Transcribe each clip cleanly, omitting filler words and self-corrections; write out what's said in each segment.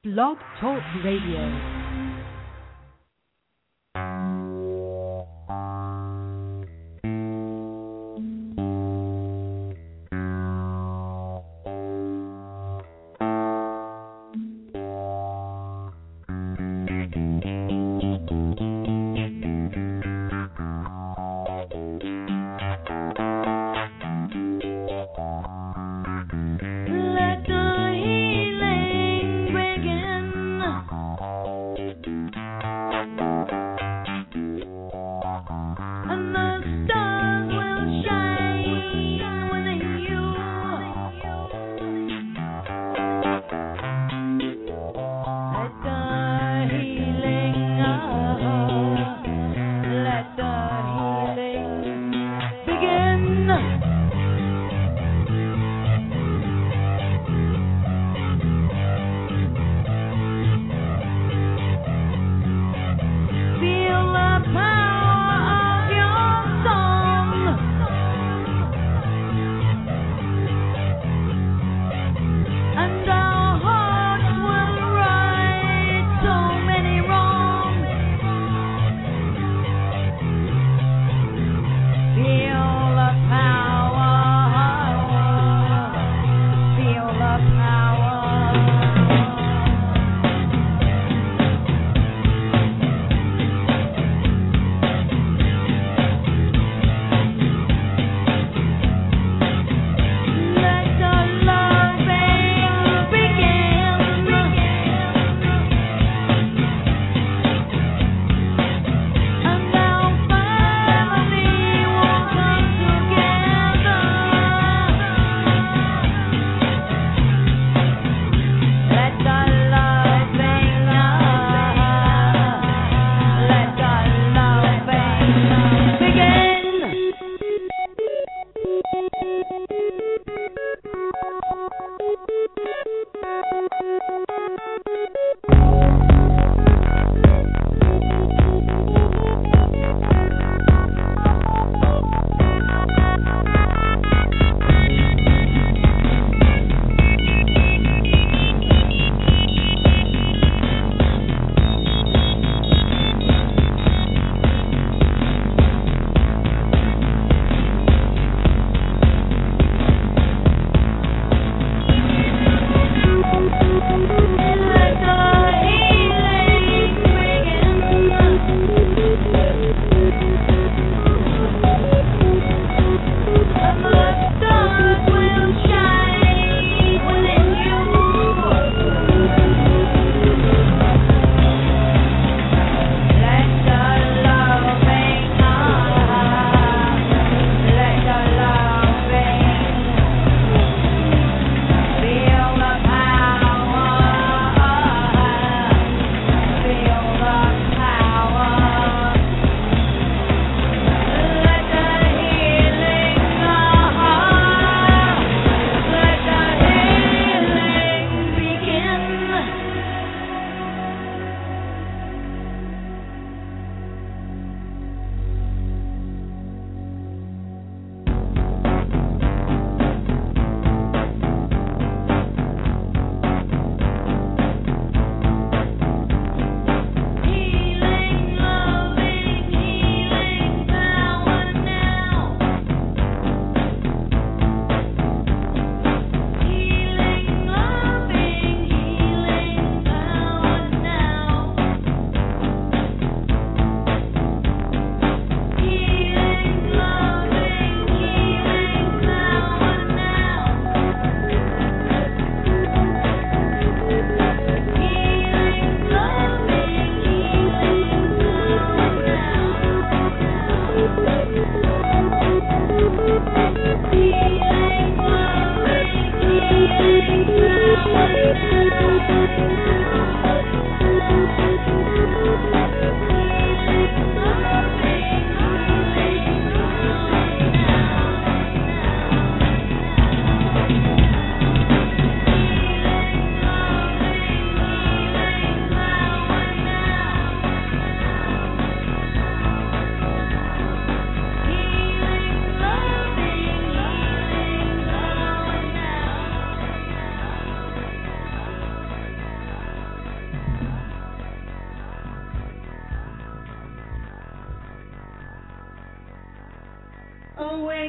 Blog Talk Radio.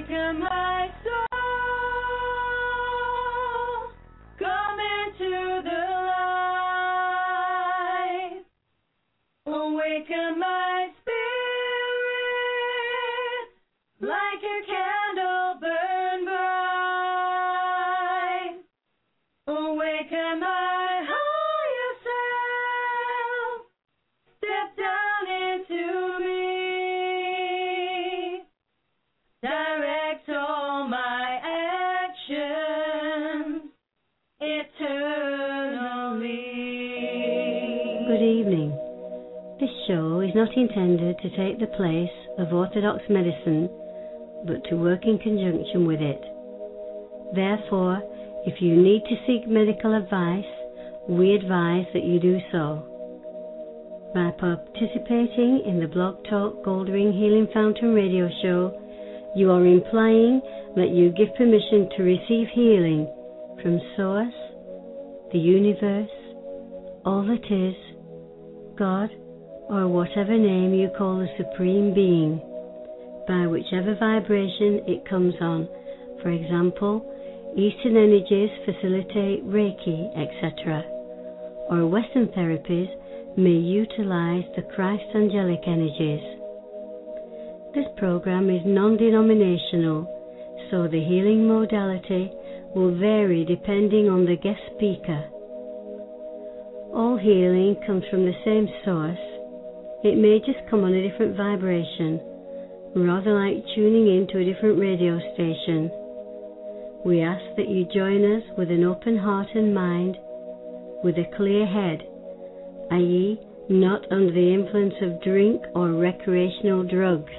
Awaken my soul, come into the light. Awaken my spirit, like a candle burn bright. Awaken my higher self, step down into me. Direct all my actions eternally. Good evening. This show is not intended to take the place of orthodox medicine, but to work in conjunction with it. Therefore, if you need to seek medical advice, we advise that you do so. By participating in the Blog Talk Goldring Healing Fountain radio show, you are implying that you give permission to receive healing from Source, the universe, all that is, God, or whatever name you call the Supreme Being, by whichever vibration it comes on. For example, Eastern energies facilitate Reiki, etc., or Western therapies may utilize the Christ angelic energies. This program is non-denominational, so the healing modality will vary depending on the guest speaker. All healing comes from the same source. It may just come on a different vibration, rather like tuning in to a different radio station. We ask that you join us with an open heart and mind, with a clear head, i.e., not under the influence of drink or recreational drugs.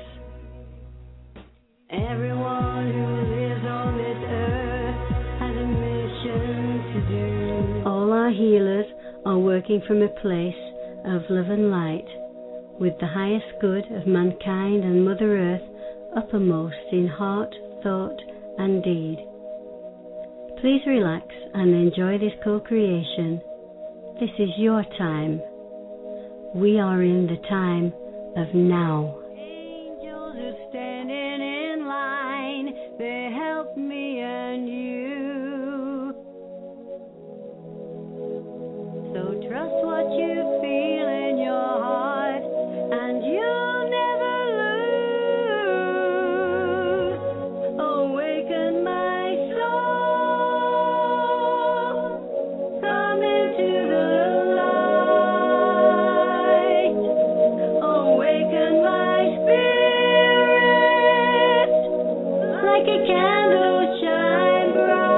Everyone who lives on this earth has a mission to do. All our healers are working from a place of love and light, with the highest good of mankind and Mother Earth uppermost in heart, thought, and deed. Please relax and enjoy this co-creation. This is your time. We are in the time of now. Angels are standing in line. They help me and you. So trust what you feel in your heart, and you'll never lose. Awaken my soul, come into the light. Awaken my spirit, like a candle shine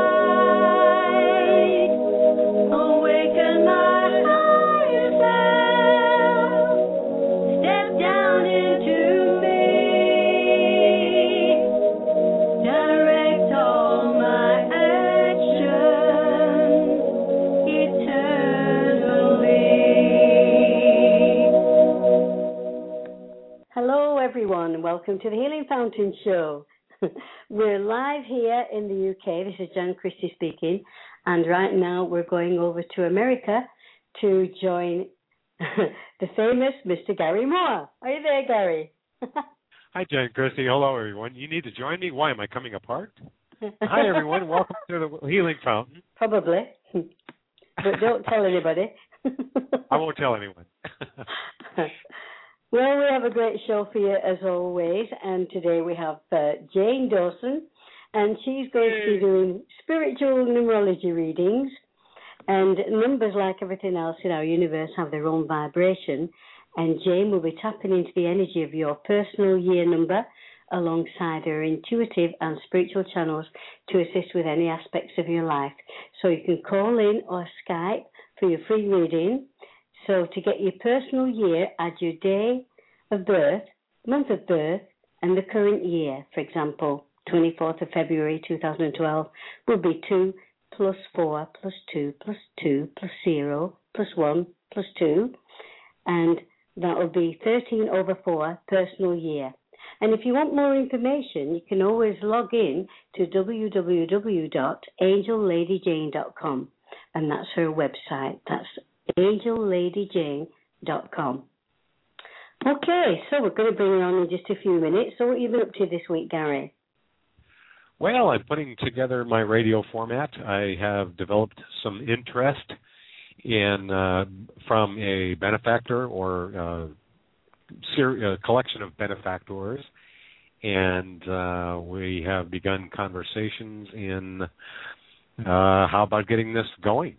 bright. Awaken my higher self, step down into me. Direct all my actions eternally. Hello everyone, and welcome to the Healing Fountain Show. We're live here in the UK. This is Jan Christie speaking, and right now we're going over to America to join the famous Mr. Gary Moore. Are you there, Gary? Hi, Jan Christie. Hello, everyone. You need to join me? Why, am I coming apart? Hi, everyone. Welcome to the Healing Fountain. Probably, but don't tell anybody. I won't tell anyone. Well, we have a great show for you as always, and today we have Jane Dawson, and she's going to be doing spiritual numerology readings, and numbers, like everything else in our universe, have their own vibration, and Jane will be tapping into the energy of your personal year number alongside her intuitive and spiritual channels to assist with any aspects of your life. So you can call in or Skype for your free reading. So to get your personal year, add your day of birth, month of birth, and the current year. For example, 24th of February 2012 will be 2 plus 4 plus 2 plus 2 plus 0 plus 1 plus 2, and that will be 13 over 4 personal year. And if you want more information, you can always log in to www.angellladijane.com, and that's her website. That's angellladijane.com. Okay, so we're going to bring her on in just a few minutes. So what have you been up to this week, Gary? Well, I'm putting together my radio format. I have developed some interest in from a benefactor or a collection of benefactors, and we have begun conversations in how about getting this going.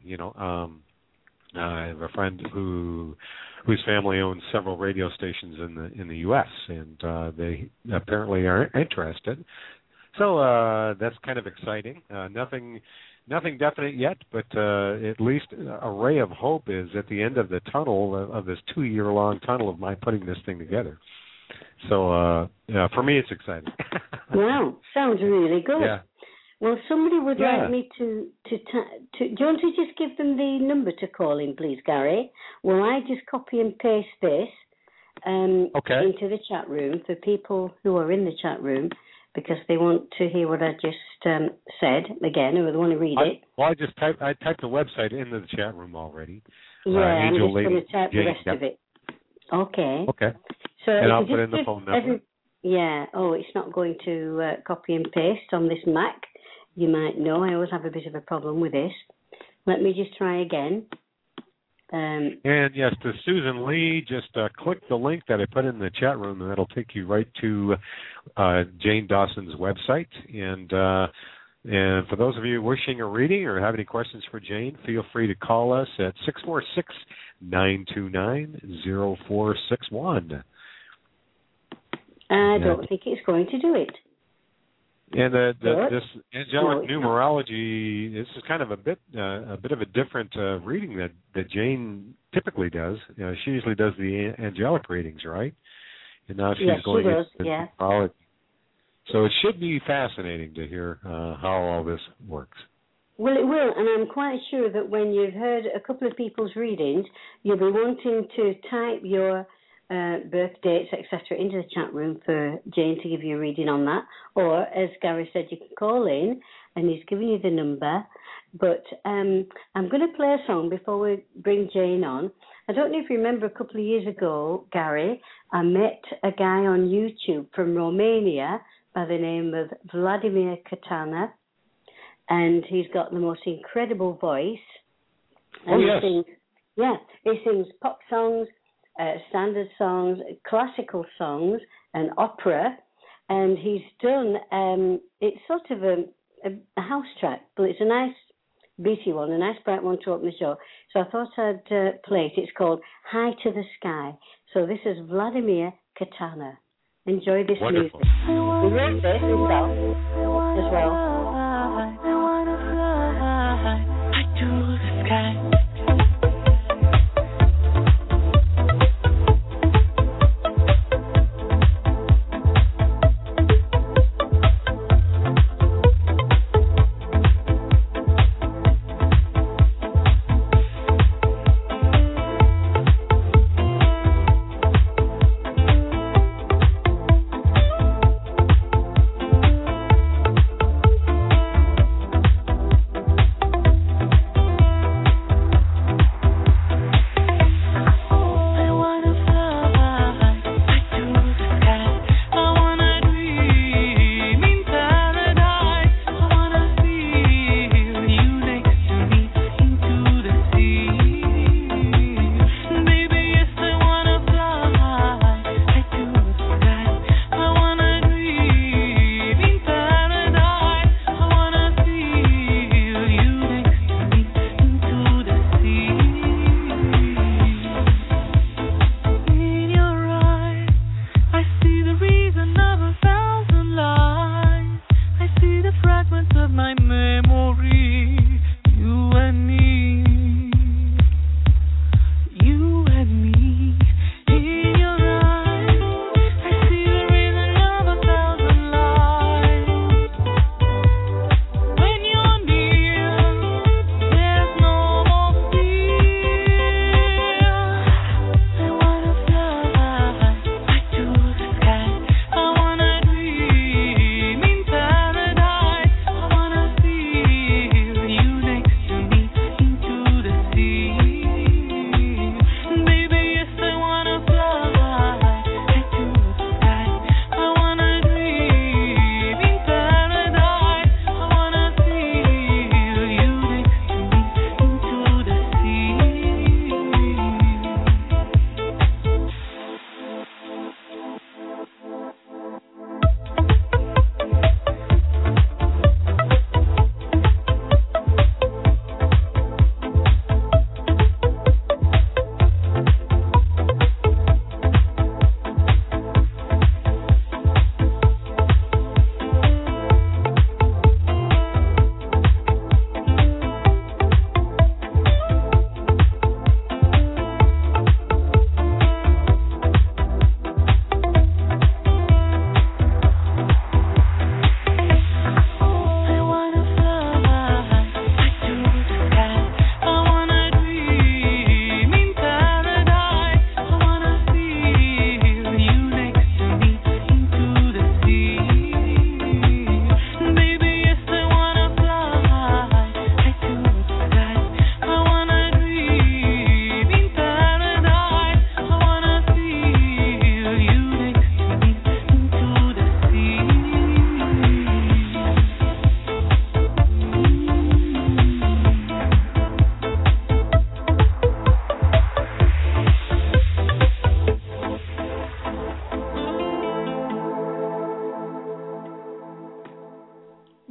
I have a friend whose family owns several radio stations in the U.S. and they apparently are interested. So that's kind of exciting. Nothing definite yet, but at least a ray of hope is at the end of the tunnel of this 2-year-long tunnel of my putting this thing together. So for me, it's exciting. Wow, sounds really good. Yeah. Well, somebody would like me to. Do you want to just give them the number to call in, please, Gary? Well, I just copy and paste this into the chat room for people who are in the chat room because they want to hear what I just said again, or they want to read it. Well, I typed the website into the chat room already. Yeah, I'm just going to type the rest of it. Okay. Okay. So and I'll put in the phone number. It's not going to copy and paste on this Mac. You might know I always have a bit of a problem with this. Let me just try again. And yes, to Susan Lee, just click the link that I put in the chat room, and that'll take you right to Jane Dawson's website. And for those of you wishing a reading or have any questions for Jane, feel free to call us at 646-929-0461. I don't think it's going to do it. And this angelic numerology, this is kind of a bit of a different reading that Jane typically does. She usually does the angelic readings, right? And now she's going into numerology. So it should be fascinating to hear how all this works. Well, it will, and I'm quite sure that when you've heard a couple of people's readings, you'll be wanting to type your birth dates, etc., into the chat room for Jane to give you a reading on that. Or, as Gary said, you can call in, and he's giving you the number. But I'm going to play a song before we bring Jane on. I don't know if you remember a couple of years ago, Gary, I met a guy on YouTube from Romania by the name of Vladimir Katana, and he's got the most incredible voice. And he sings pop songs, standard songs, classical songs, and opera, and he's done, it's sort of a house track, but it's a nice beaty one, a nice bright one to open the show. So I thought I'd play it. It's called High to the Sky. So this is Vladimir Katana. Enjoy this music. He wrote this himself as well. I wanna fly high to the sky.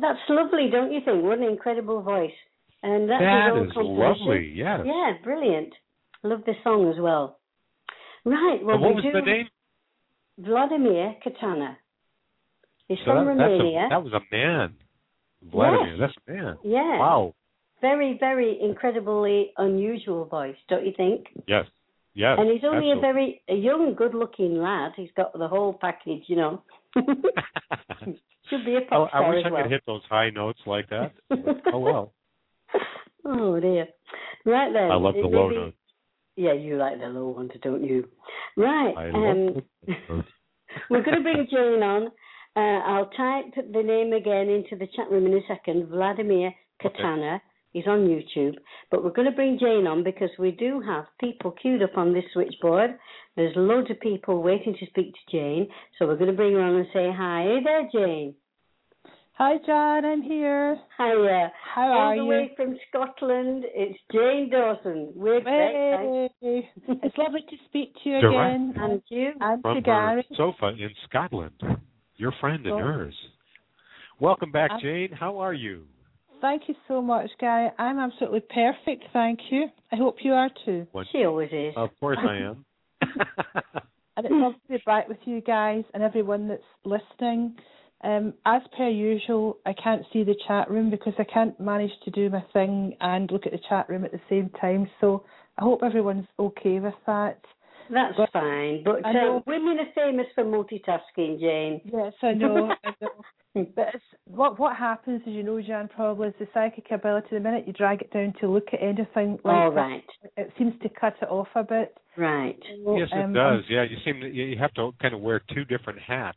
That's lovely, don't you think? What an incredible voice. And that's that his is own composition. lovely, yes. Yeah, brilliant. Love the song as well. Right, well, and what was the name? Vladimir Katana. He's So from Romania. that was a man. Vladimir, that's a man. Yeah. Wow. Very, very incredibly unusual voice, don't you think? Yes. Yes. And he's only absolutely. a young, good-looking lad. He's got the whole package, you know. Should be a pop star I wish as I could hit those high notes like that. Oh, well. Oh, dear. Right then. I love the low notes. Yeah, you like the low ones, don't you? Right. I love those. We're going to bring Jane on. I'll type the name again into the chat room in a second. Vladimir Katana. Okay. He's on YouTube. But we're going to bring Jane on because we do have people queued up on this switchboard. There's loads of people waiting to speak to Jane. So we're going to bring her on and say hi. Hey there, Jane. Hi, John. I'm here. Hiya. How are you? All the way from Scotland, it's Jane Dawson. We're great. It's lovely to speak to you again. And you. And from to Gary. Her sofa in Scotland. Your friend and hers. Welcome back, Jane. How are you? Thank you so much, Gary. I'm absolutely perfect, thank you. I hope you are too. She always is. Of course I am. And it's lovely to be back with you guys and everyone that's listening. As per usual, I can't see the chat room because I can't manage to do my thing and look at the chat room at the same time. So I hope everyone's okay with that. That's fine. But women are famous for multitasking, Jane. Yes, I know. But it's, what happens, as you know, Jan, probably is the psychic ability. The minute you drag it down to look at anything like that, it seems to cut it off a bit. Right. So, yes, it does. Yeah, you have to kind of wear two different hats,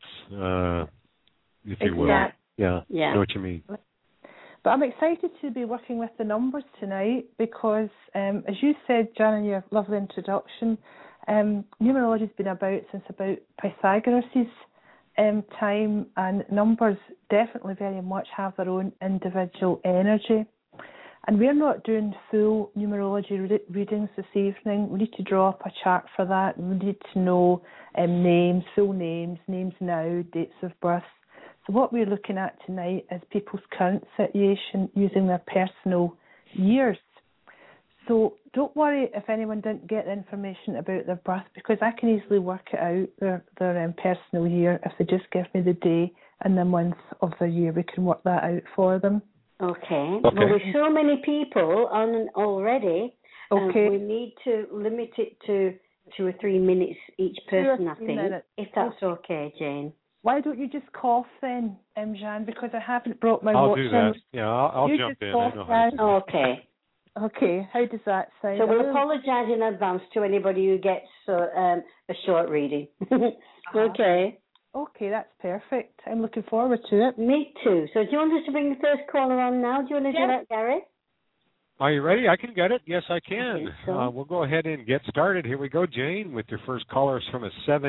if you will. Yeah. I know what you mean. But I'm excited to be working with the numbers tonight because, as you said, Jan, in your lovely introduction, numerology has been about since about Pythagoras' time, and numbers definitely very much have their own individual energy. And we're not doing full numerology readings this evening. We need to draw up a chart for that. We need to know names, full names, names now, dates of birth. So what we're looking at tonight is people's current situation using their personal years. So don't worry if anyone didn't get the information about their birth, because I can easily work it out, their personal year. If they just give me the day and the month of their year, we can work that out for them. Okay. Well, there's so many people on already. We need to limit it to 2 or 3 minutes each person, I think, if that's okay, Jane. Why don't you just cough then, Jan, because I haven't brought my watch. I'll do that. Yeah, I'll jump in. I know how to do that. Okay. Okay, how does that sound? So we'll apologise in advance to anybody who gets a short reading. Okay. Okay, that's perfect. I'm looking forward to it. Me too. So do you want us to bring the first caller on now? Do you want to do that, Gary? Are you ready? I can get it. Yes, I can. So. We'll go ahead and get started. Here we go, Jane, with your first callers from a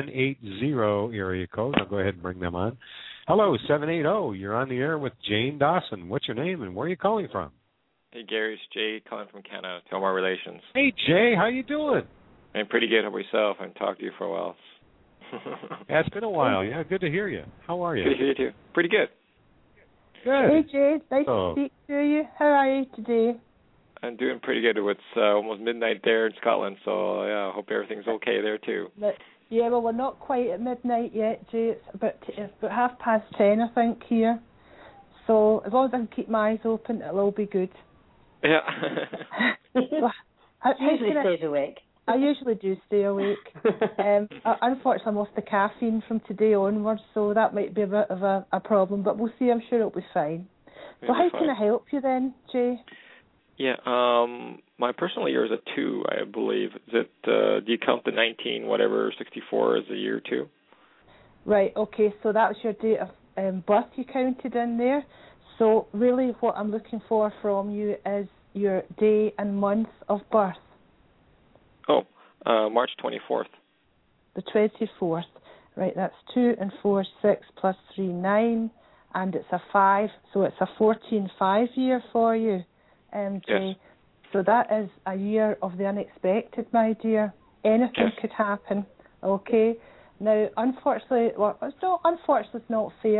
780 area code. I'll go ahead and bring them on. Hello, 780. You're on the air with Jane Dawson. What's your name and where are you calling from? Hey, Gary, it's Jay calling from Canada, Tomar Relations. Hey, Jay, how you doing? I'm pretty good. How about yourself? I haven't talked to you for a while. Yeah, it's been a while. Yeah, good to hear you. How are you? Good to hear you, too. Pretty good. Good. Hey, Jay, nice to speak to you. How are you today? I'm doing pretty good. It's almost midnight there in Scotland, so yeah, I hope everything's okay there, too. Yeah, well, we're not quite at midnight yet, Jay. It's about 10:30, I think, here. So as long as I can keep my eyes open, it'll all be good. Yeah. Well, usually stays awake. I usually do stay awake. Unfortunately, I lost the caffeine from today onwards, so that might be a bit of a problem, but we'll see. I'm sure it'll be fine. So how can I help you then, Jay? Yeah, my personal year is a 2, I believe. Is it, do you count the 1964 as a year 2? Right, okay, so that was your date of birth you counted in there. So really what I'm looking for from you is your day and month of birth. Oh, March 24th. The 24th. Right, that's 2 and 4, 6 plus 3, 9, and it's a 5, so it's a 14-5 year for you, Jay. Yes. So that is a year of the unexpected, my dear. Anything could happen, okay? Now, unfortunately, it's not fair.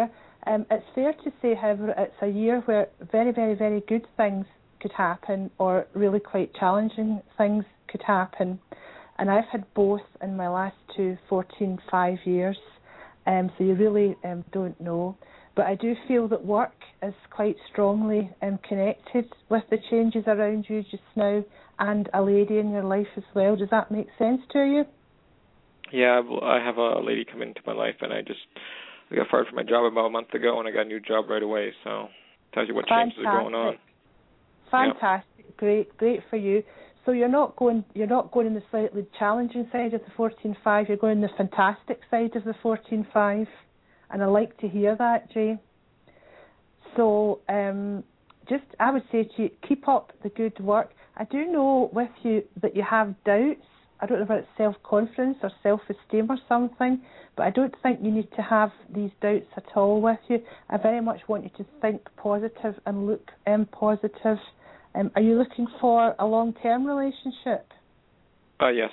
It's fair to say, however, it's a year where very, very, very good things could happen or really quite challenging things could happen. And I've had both in my last 14-5 years, so you really don't know. But I do feel that work is quite strongly connected with the changes around you just now and a lady in your life as well. Does that make sense to you? Yeah, I have a lady come into my life, and I got fired from my job about a month ago, and I got a new job right away. So tells you what changes are going on. Fantastic, yep. Great for you. So you're not going in the slightly challenging side of the 14-5. You're going the fantastic side of the 14-5, and I like to hear that, Jay. So I would say to you, keep up the good work. I do know with you that you have doubts. I don't know if it's self-confidence or self-esteem or something, but I don't think you need to have these doubts at all with you. I very much want you to think positive and look positive. Are you looking for a long-term relationship? Yes.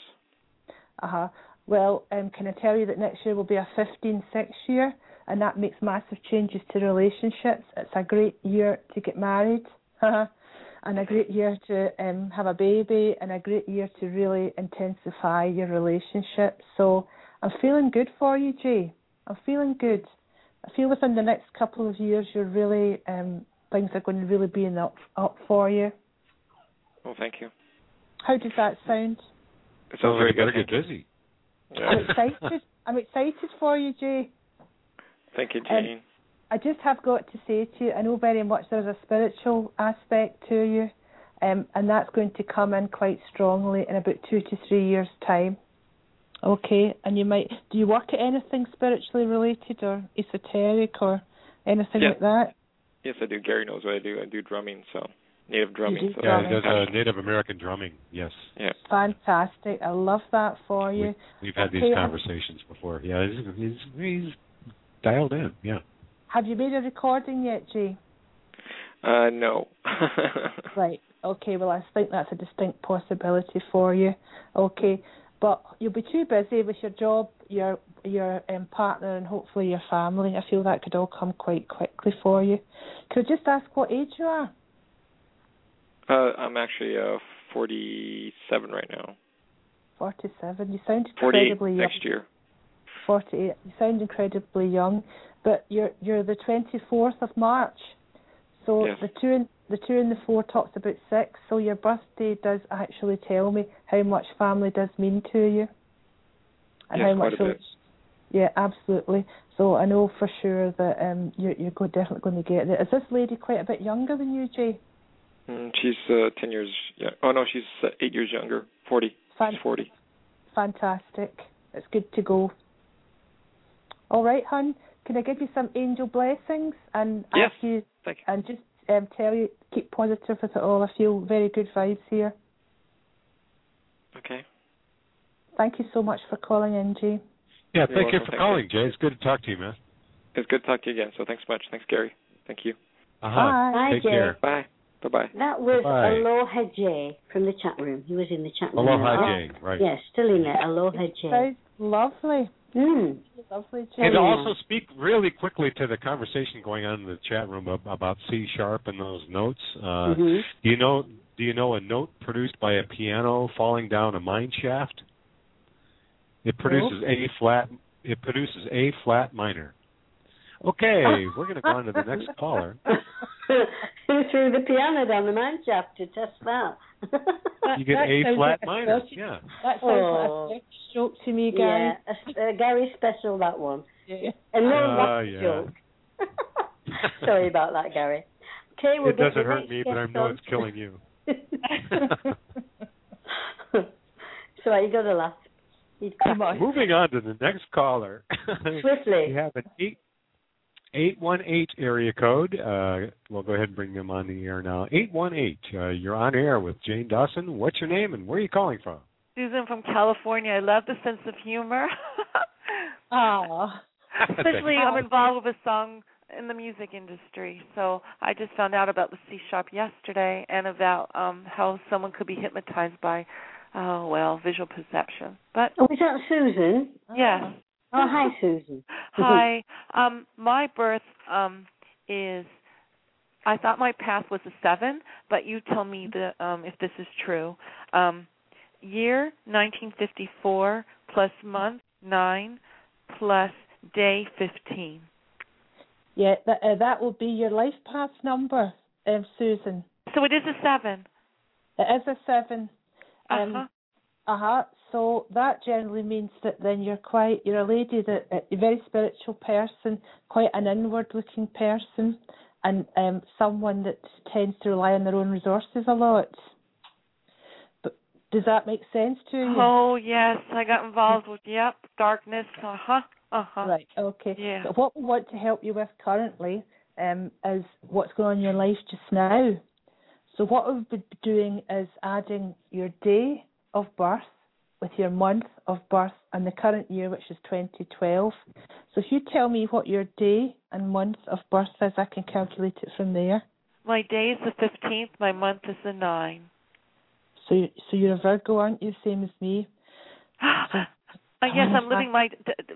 Well, can I tell you that next year will be a 15-6 year, and that makes massive changes to relationships. It's a great year to get married, and a great year to have a baby, and a great year to really intensify your relationship. So I'm feeling good for you, Jay. I'm feeling good. I feel within the next couple of years you're really, things are going to really be up for you. Well, thank you. How does that sound? It sounds very good. Get busy. Yeah. I'm excited. I'm excited for you, Jay. Thank you, Jane. I just have got to say to you, I know very much there's a spiritual aspect to you, and that's going to come in quite strongly in about 2 to 3 years' time. Okay, and do you work at anything spiritually related or esoteric or anything like that? Yes, I do. Gary knows what I do. I do drumming, so native drumming. Yeah, he does Native American drumming, yes. Yeah. Fantastic. I love that for you. We've had these conversations before. Yeah, he's dialed in, yeah. Have you made a recording yet, Jay? No. Right. Okay, well, I think that's a distinct possibility for you. Okay. But you'll be too busy with your job, your partner, and hopefully your family. I feel that could all come quite quickly for you. Could I just ask what age you are? I'm actually 47 right now. 47. You sound incredibly young. Next year. 48. You sound incredibly young, but you're the 24th of March. So yes. the two and the 4 talks about 6. So your birthday does actually tell me how much family does mean to you, and yes, how much. Quite a bit. Yeah, absolutely. So I know for sure that you're definitely going to get it. Is this lady quite a bit younger than you, Jay? She's 10 years. Yeah. Oh no, she's 8 years younger. 40. She's 40. Fantastic. It's good to go. All right, hon. Can I give you some angel blessings and yes. ask you, Thank you. and just tell you keep positive with it all? I feel very good vibes here. Okay. Thank you so much for calling in, Jay. Yeah, thank you for calling, Jay. It's good to talk to you, man. It's good to talk to you again. So thanks much. Thanks, Gary. Thank you. Bye. Take care. Bye. Bye-bye. That was Bye. Aloha Jay from the chat room. He was in the chat room. Aloha Jay, right. Yes, still in there. Aloha Jay. Sounds lovely. Lovely, Jay. And also speak really quickly to the conversation going on in the chat room about C# and those notes. Do you know a note produced by a piano falling down a mine shaft? It produces A flat. It produces A flat minor. Okay, we're going to go on to the next caller. Who threw the piano down the mine shaft to test that? You get A flat minor. Yeah. That sounds like a joke to me, Gary. Yeah, Gary special, that one. Yeah. And that's a joke. Sorry about that, Gary. Okay, it doesn't hurt me, but I know it's killing you. So you got to laugh. Moving on to the next caller. Swiftly. We have an 818 area code. We'll go ahead and bring them on the air now. 818, you're on air with Jane Dawson. What's your name and where are you calling from? Susan from California. I love the sense of humor. Oh. Especially I'm involved with a song in the music industry. So I just found out about the C# yesterday and about how someone could be hypnotized by visual perception. But is that Susan? Yes. Oh, hi, Susan. Hi. My birth is I thought my path was a 7, but you tell me if this is true. Year 1954 plus month 9 plus day 15. Yeah, that will be your life path number, Susan. So it is a 7. It is a 7. So that generally means that then you're a lady that a very spiritual person, quite an inward-looking person, and someone that tends to rely on their own resources a lot. But does that make sense to you? Oh yes, I got involved with darkness. Right. Okay. Yeah. But what we want to help you with currently is what's going on in your life just now. So what we've been doing is adding your day of birth with your month of birth and the current year, which is 2012. So if you tell me what your day and month of birth is, I can calculate it from there. My day is the 15th. My month is the 9. So you're a Virgo, aren't you? Same as me. Yes, I'm living my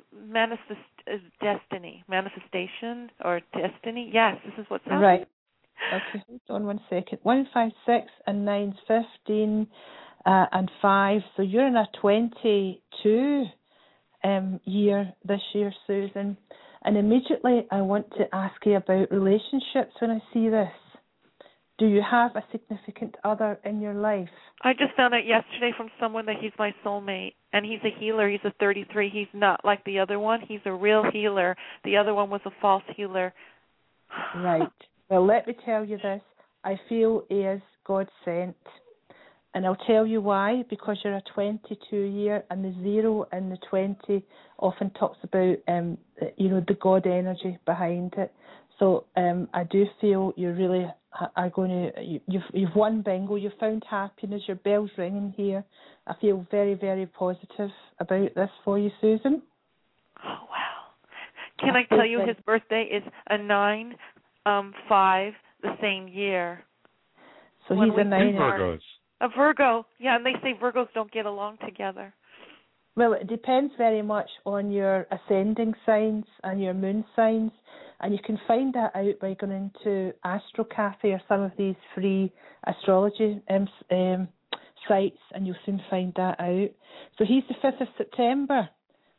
manifestation or destiny. Yes, this is what's happening. Right. Okay, hold on 1 second. 1, 5, 6, and 9, 15, and 5. So you're in a 22 year this year, Susan. And immediately I want to ask you about relationships when I see this. Do you have a significant other in your life? I just found out yesterday from someone that he's my soulmate, and he's a healer. He's a 33. He's not like the other one. He's a real healer. The other one was a false healer. Right. Well, let me tell you this. I feel he is God sent. And I'll tell you why, because you're a 22 year, and the 0 and the 20 often talks about, the God energy behind it. So I do feel you really are going to, you've won bingo, you've found happiness, your bell's ringing here. I feel very, very positive about this for you, Susan. Oh, wow. Can I tell you his birthday is a 9/5, the same year. So he's a 9. Virgos. A Virgo, yeah, and they say Virgos don't get along together. Well, it depends very much on your ascending signs and your moon signs, and you can find that out by going into Astro Cafe or some of these free astrology sites, and you'll soon find that out. So he's the 5th of September,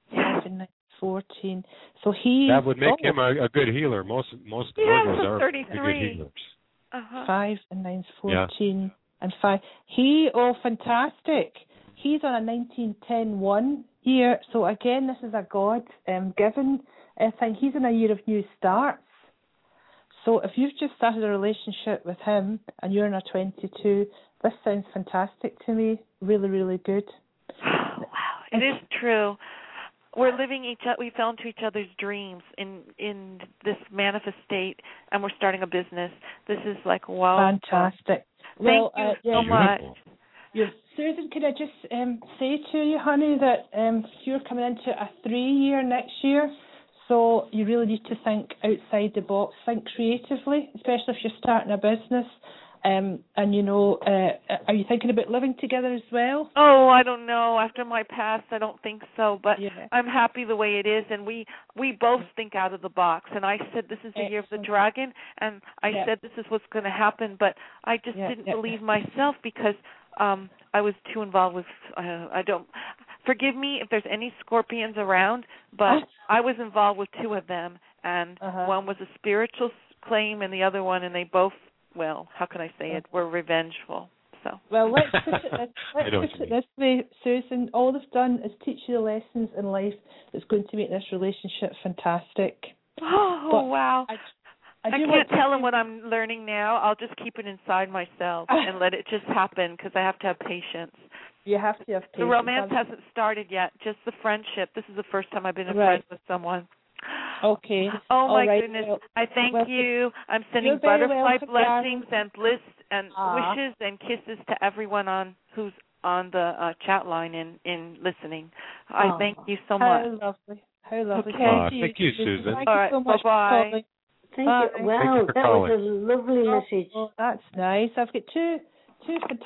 14. So that would make him a good healer. Most Virgos are 33. good healers. 5 and 9's 14 and 5. Fantastic. He's on a 1910-1 year. So again, this is a God given thing. He's in a year of new starts. So if you've just started a relationship with him and you're in a 22, this sounds fantastic to me. Really, really good. Oh, wow, it is true. We're living we fell into each other's dreams in this manifest state, and we're starting a business. This is like wow. Fantastic. Thank you so much. Susan, could I just say to you, honey, that you're coming into a 3-year next year, so you really need to think outside the box, think creatively, especially if you're starting a business. Are you thinking about living together as well? Oh, I don't know. After my past, I don't think so. But I'm happy the way it is, and we both think out of the box. And I said this is the year of the dragon, and I said this is what's going to happen. But I just didn't believe myself because I was too involved with. I don't. Forgive me if there's any scorpions around, but I was involved with 2 of them, and one was a spiritual claim, and the other one, and they both. Well, how can I say it? We're revengeful. So. Well, let's put it this way, Susan. All they've done is teach you the lessons in life that's going to make this relationship fantastic. Oh, wow. I can't tell him what I'm learning now. I'll just keep it inside myself and let it just happen because I have to have patience. You have to have patience. The romance hasn't started yet, just the friendship. This is the first time I've been a friend with someone. Okay. Oh, my goodness. I thank you. I'm sending butterfly blessings and bliss and wishes and kisses to everyone who's on the chat line in listening. I thank you so much. How lovely. Okay. Thank you, Susan. Thank you so much. Bye-bye. Thank you. Wow, that was a lovely message. Oh, that's nice. I've got two fantastic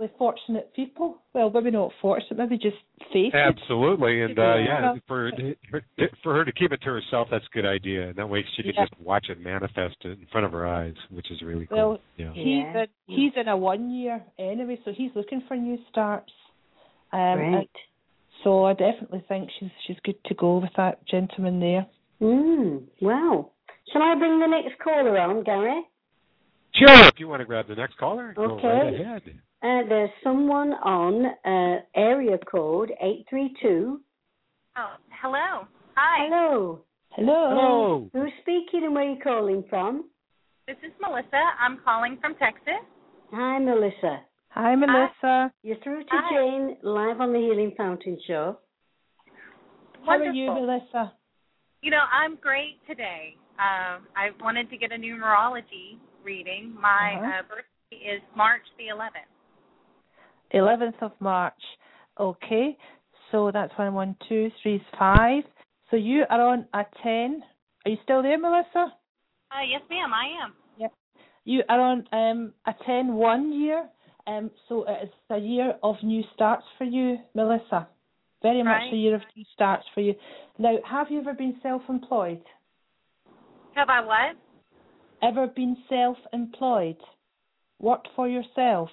obviously fortunate people. Well, maybe not fortunate, maybe just fated. Absolutely, and for her to keep it to herself, that's a good idea. And that way she can just watch it manifest in front of her eyes, which is really cool. Well, he's in a 1 year anyway, so he's looking for new starts. Right. So I definitely think she's good to go with that gentleman there. Wow. Shall I bring the next caller on, Gary? Sure, if you want to grab the next caller, go right ahead. There's someone on area code 832. Oh, hello. Hi. Hello. Who's speaking and where are you calling from? This is Melissa. I'm calling from Texas. Hi, Melissa. Hi, Melissa. You're through to Jane, live on the Healing Fountain Show. Wonderful. How are you, Melissa? I'm great today. I wanted to get a numerology reading. My birthday is March the 11th. 11th of March. Okay. So that's 1, 1, 2, 3, 5. So you are on a 10. Are you still there, Melissa? Yes, ma'am, I am. Yep. You are on a 10-1 year. So it is a year of new starts for you, Melissa. Very much a year of new starts for you. Now, have you ever been self-employed? Have I what? Ever been self-employed? Worked for yourself?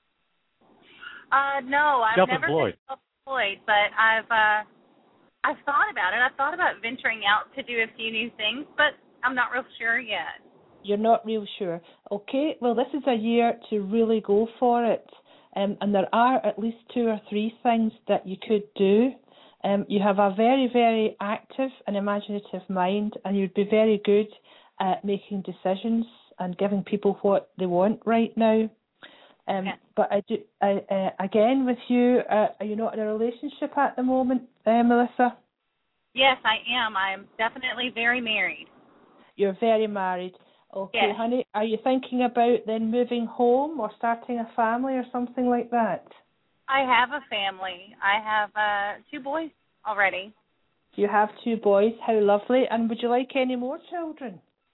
No, I've never been self-employed, but I've thought about it. I've thought about venturing out to do a few new things, but I'm not real sure yet. You're not real sure. Okay, well, this is a year to really go for it. And there are at least 2 or 3 things that you could do. You have a very, very active and imaginative mind, and you'd be very good at making decisions and giving people what they want right now. But again, with you, are you not in a relationship at the moment, Melissa? Yes, I am. I'm definitely very married. You're very married. Okay, yes. Honey, are you thinking about then moving home or starting a family or something like that? I have a family. I have 2 boys already. You have 2 boys. How lovely. And would you like any more children?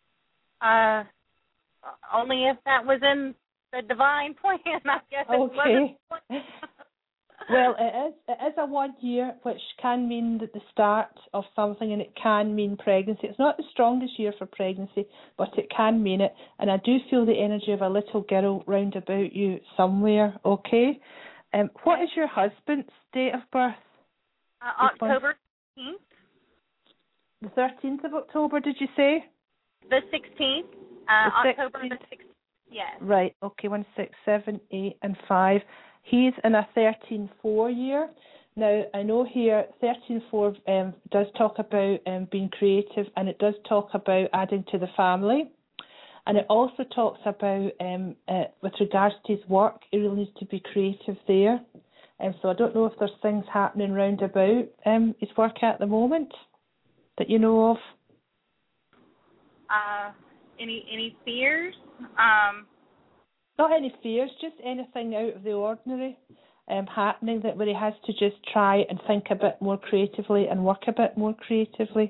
Only if that was in the divine plan, I guess. Okay. Well, it is a 1 year, which can mean the start of something, and it can mean pregnancy. It's not the strongest year for pregnancy, but it can mean it. And I do feel the energy of a little girl round about you somewhere, okay? What is your husband's date of birth? October 16th. The 13th of October, did you say? The 16th. October the 16th, yes. Right, okay, 1, 6, 7, 8, and 5. He's in a 13-4 year. Now, I know here 13-4 does talk about being creative, and it does talk about adding to the family. And it also talks about, with regards to his work, he really needs to be creative there. So I don't know if there's things happening round about his work at the moment that you know of. Any fears? Not any fears, just anything out of the ordinary happening where he has to just try and think a bit more creatively and work a bit more creatively.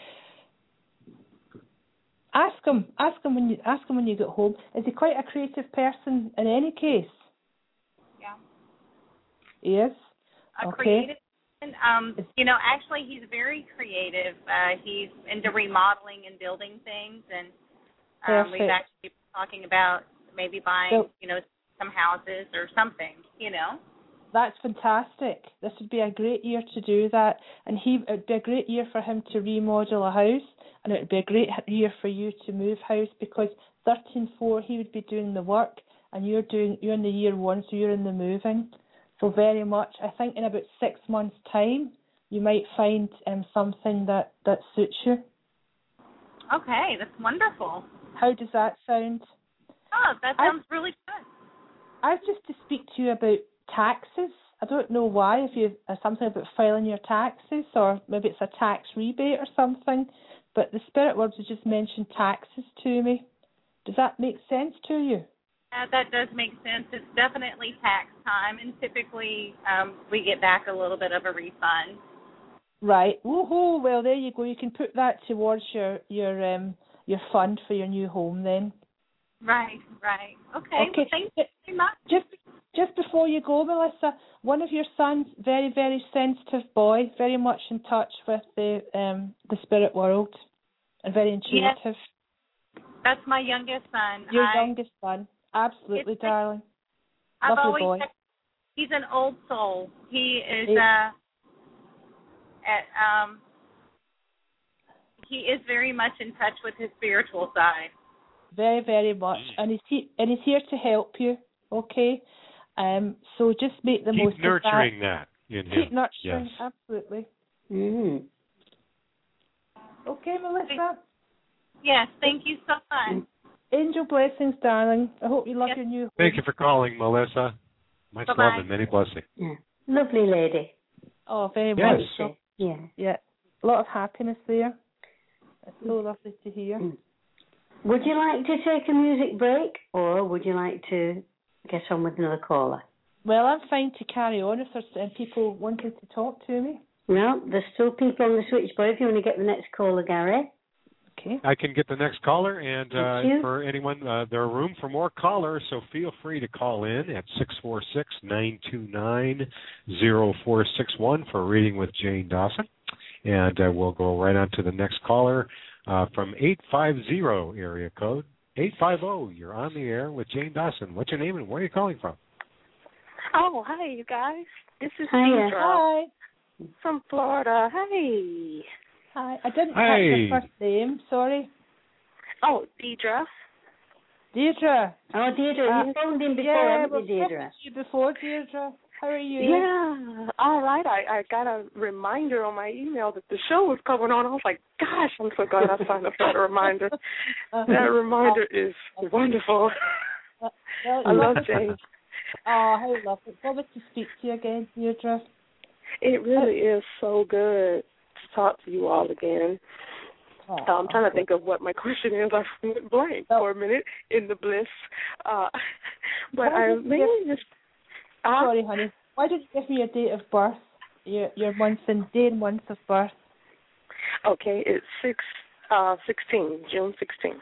Ask him when you get home. Is he quite a creative person in any case? Yeah. He is? Creative. Actually, he's very creative. He's into remodeling and building things, and we've actually been talking about maybe buying, some houses or something, That's fantastic. This would be a great year to do that. And it would be a great year for him to remodel a house, and it would be a great year for you to move house, because 13-4, he would be doing the work, and you're in the year 1, so you're in the moving. So very much, I think in about 6 months' time, you might find something that suits you. Okay, that's wonderful. How does that sound? Oh, that sounds really good. I've just to speak to you about taxes. I don't know why, if you something about filing your taxes, or maybe it's a tax rebate or something, but the spirit words have just mentioned taxes to me. Does that make sense to you? That does make sense. It's definitely tax time, and typically we get back a little bit of a refund. Right. Woohoo! Well, there you go. You can put that towards your fund for your new home then. Right. Okay. Well, thank you very much. just before you go, Melissa, one of your sons, very, very sensitive boy, very much in touch with the spirit world, and very intuitive. Yes. That's my youngest son. Your youngest son, absolutely, darling. Lovely boy. He's an old soul. He is he is very much in touch with his spiritual side. Very, very much, and he's here to help you. Okay, so just make the most of that. Keep nurturing that in him. Keep nurturing, yes. Absolutely. Mm. Okay, Melissa. Yes, thank you so much. Angel blessings, darling. I hope you love your new home. Thank you for calling, Melissa. Much love and many blessings. Yeah. Lovely lady. Oh, very much. So. Yeah. Yeah. A lot of happiness there. It's so lovely to hear. Would you like to take a music break, or would you like to get on with another caller? Well, I'm fine to carry on if there's people wanting to talk to me. No, there's still people on the switchboard. If you want to get the next caller, Gary. Okay. I can get the next caller, and for anyone, there are room for more callers, so feel free to call in at 646-929-0461 for a reading with Jane Dawson. And we'll go right on to the next caller from 850 area code. 850, you're on the air with Jane Dawson. What's your name and where are you calling from? Oh, hi, you guys. This is Deidre. Hi. From Florida. Hey. Hi. I didn't catch your first name. Sorry. Oh, Deidre. Deidre. Oh, Deidre. You phoned in before, haven't you, Deidre? You before, Deidre. How are you? Yeah. All right. I got a reminder on my email that the show was coming on. I was like, gosh, I'm so glad I signed up for that reminder. That reminder is wonderful. I love Jane. Oh, how lovely. It's lovely to speak to you again, Deirdre. It really is so good to talk to you all again. I'm trying to think of what my question is. I went blank for a minute in the bliss. But I mainly just... Sorry, honey. Why don't you give me your date of birth, your month and day and month of birth? Okay, it's 16, June 16.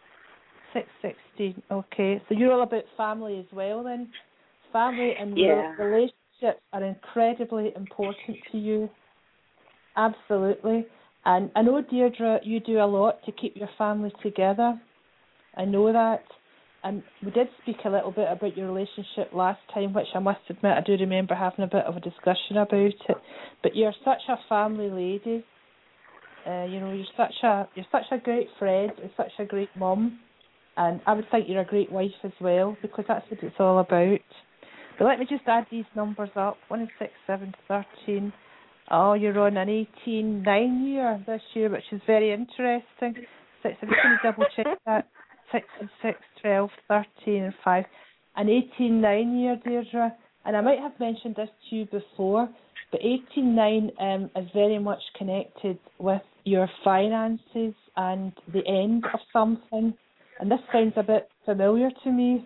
6/16. Okay, so you're all about family as well, then. Family and relationships are incredibly important to you. Absolutely. And I know, Deirdre, you do a lot to keep your family together. I know that. And we did speak a little bit about your relationship last time, which I must admit I do remember having a bit of a discussion about it. But you're such a family lady. You're such a great friend and such a great mum. And I would think you're a great wife as well, because that's what it's all about. But let me just add these numbers up. 1 and 6, 7, 13. Oh, you're on an 18-9 year this year, which is very interesting. 6, I'm just going to double check that. 6 and 6, 12, 13 and 5. An 18-9 year, Deirdre. And I might have mentioned this to you before, but 18-9 is very much connected with your finances and the end of something. And this sounds a bit familiar to me.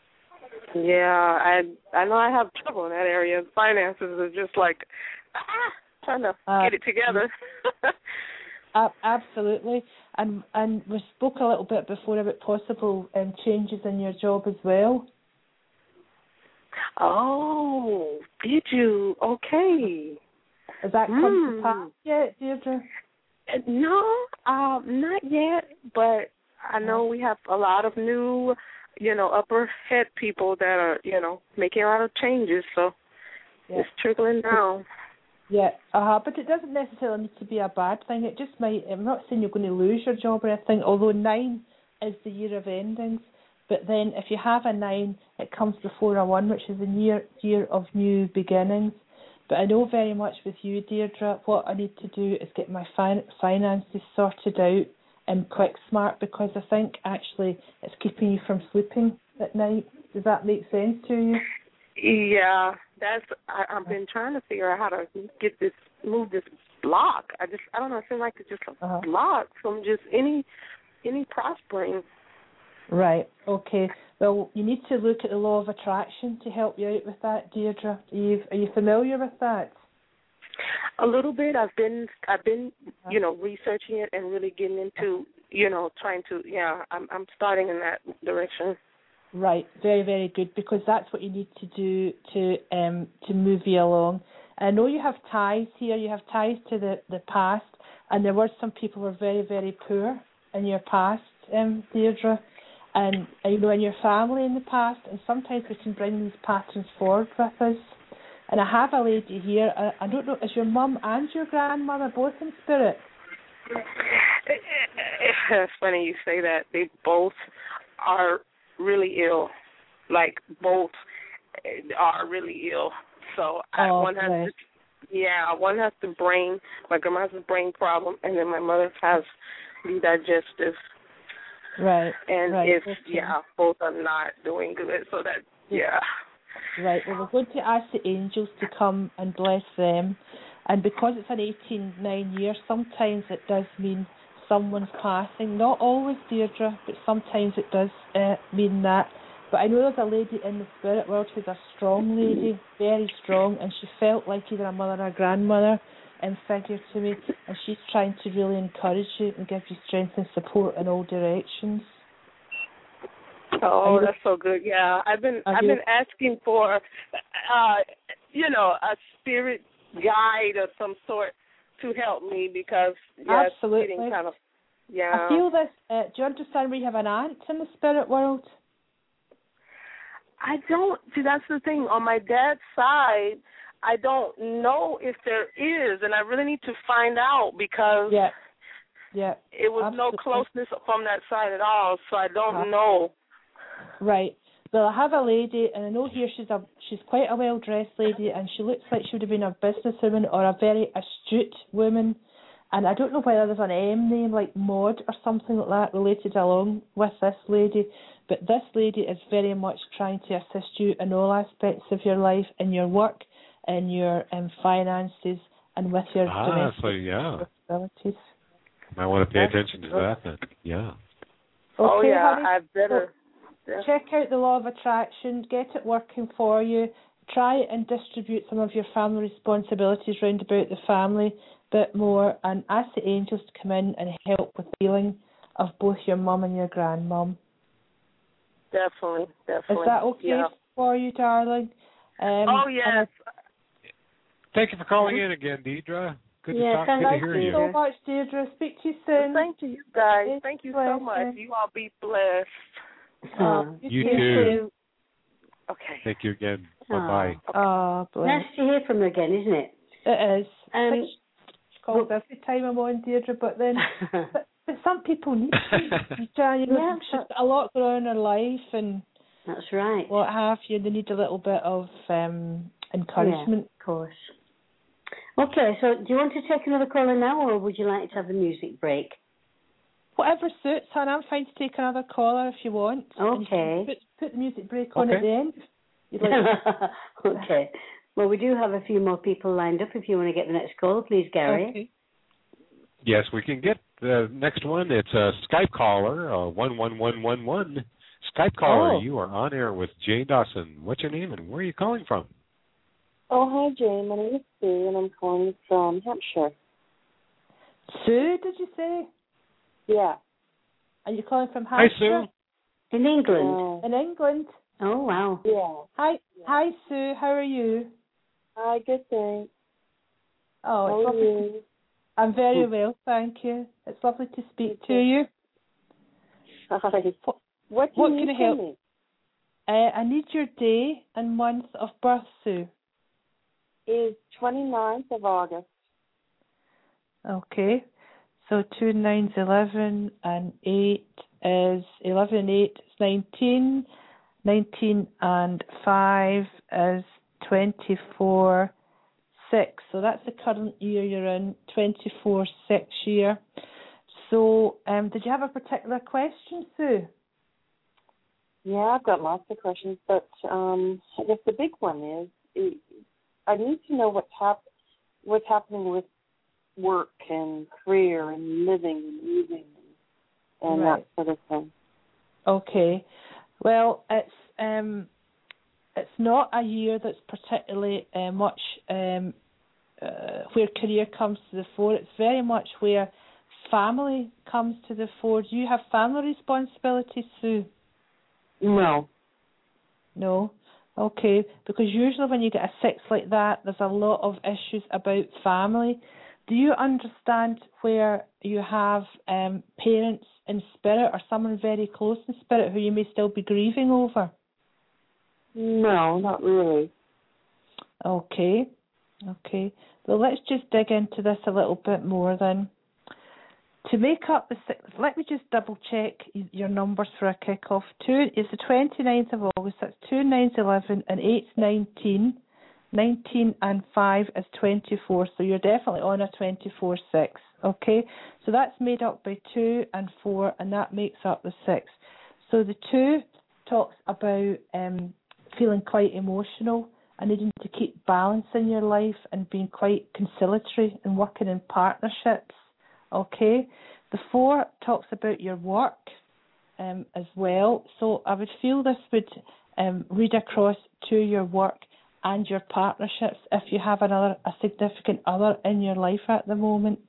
Yeah, I know I have trouble in that area. Finances are just like, trying to get it together. Absolutely. And we spoke a little bit before about possible changes in your job as well. Oh, did you? Okay. Has that come to pass yet, Deirdre? No, not yet, but I know we have a lot of new, upper head people that are, making a lot of changes, so it's trickling down. Yeah, but it doesn't necessarily need to be a bad thing. It just might, I'm not saying you're going to lose your job or anything, although 9 is the year of endings. But then if you have a 9, it comes before a 1, which is the year of new beginnings. But I know very much with you, Deirdre, what I need to do is get my finances sorted out quick smart, because I think actually it's keeping you from sleeping at night. Does that make sense to you? Yeah, I've been trying to figure out how to move this block. I don't know, it seems like it's just a block from just any prospering. Right, okay. Well, you need to look at the law of attraction to help you out with that, Deirdre. Are you familiar with that? A little bit. I've been researching it and really getting into, trying to, I'm starting in that direction. Right, very, very good, because that's what you need to do to move you along. I know you have ties here. You have ties to the past, and there were some people who were very, very poor in your past, Deirdre, and in your family in the past. And sometimes we can bring these patterns forward with us. And I have a lady here. I don't know, is your mum and your grandmother both in spirit? It's funny you say that. They both are really ill. Like, both are really ill. So one has the brain. My grandma has a brain problem, and then my mother has the digestive. Right. And both are not doing good. So that, Right. Well, we're going to ask the angels to come and bless them. And because it's an 18-9 year, sometimes it does mean someone's passing. Not always, Deirdre, but sometimes it does mean that. But I know there's a lady in the spirit world who's a strong lady, very strong, and she felt like either a mother or a grandmother figure to me, and she's trying to really encourage you and give you strength and support in all directions. Oh, that's so good. Yeah, I've been asking for, a spirit guide of some sort to help me, because absolutely, it's getting kind of, I feel this. Do you understand? We have an aunt in the spirit world. I don't. See, that's the thing. On my dad's side, I don't know if there is, and I really need to find out, because it was no closeness from that side at all, so I don't know. Right. Well, I have a lady, and I know here she's quite a well-dressed lady, and she looks like she would have been a businesswoman or a very astute woman. And I don't know whether there's an M name like Maud or something like that related along with this lady, but this lady is very much trying to assist you in all aspects of your life, in your work, in your finances, and with your domestic responsibilities. I want to pay attention to that then. Yeah. Okay, honey, I better. Check out the law of attraction, get it working for you, try and distribute some of your family responsibilities round about the family a bit more, and ask the angels to come in and help with the healing of both your mum and your grandmum. Definitely. Is that okay for you, darling? Yes. Thank you for calling in again, Deidre. Good to talk. Good to hear you. Thank you so much, Deirdre. Speak to you soon. Thank you, guys. Thank you so much. You all be blessed. You too. Okay. Thank you again. Bye-bye. Oh, nice to hear from you again, isn't it? It is. It's called every time I'm on, Deirdre, but then but some people need to. She's got a lot going on in her life, and that's right. What have you? They need a little bit of encouragement. Yeah, of course. Okay, so do you want to take another caller now, or would you like to have a music break? Whatever suits, hon. I'm fine to take another caller if you want. Okay. You put the music break on at the end. Okay. Well, we do have a few more people lined up. If you want to get the next call, please, Gary. Okay. Yes, we can get the next one. It's a Skype caller, 11111. Skype caller, you are on air with Jane Dawson. What's your name and where are you calling from? Oh, hi, Jane. My name is Sue, and I'm calling from Hampshire. Sue, did you say? Yeah. Are you calling from Hampshire? Hi, Sue. In England. In England. Oh, wow. Yeah. Hi, Sue. How are you? Hi, good, thanks. Oh, it's lovely. I'm very well, thank you. It's lovely to speak to you. Hi. What can I help me? I need your day and month of birth, Sue. Is 29th of August. Okay. So 2 9's 11 and 8 is 11 and 8 is 19. 19 and 5 is 24. 6. So that's the current year you're in, 24/6 year. So did you have a particular question, Sue? Yeah, I've got lots of questions, but I guess the big one is I need to know what's happening with work and career and living and moving and that sort of thing. Okay. Well, it's not a year that's particularly much where career comes to the fore. It's very much where family comes to the fore. Do you have family responsibilities, Sue? No. No? Okay, because usually when you get a 6 like that, there's a lot of issues about family. Do you understand where you have parents in spirit or someone very close in spirit who you may still be grieving over? No, not really. Okay. Well, let's just dig into this a little bit more then. To make up the 6, let me just double check your numbers for a kick-off. 2 is the 29th of August, that's 2, 9's 11, and 8's 19. 19 and 5 is 24, so you're definitely on a 24-6, okay? So that's made up by 2 and 4, and that makes up the 6. So the 2 talks about feeling quite emotional and needing to keep balance in your life and being quite conciliatory and working in partnerships, okay? The 4 talks about your work as well, so I would feel this would read across to your work and your partnerships if you have a significant other in your life at the moment.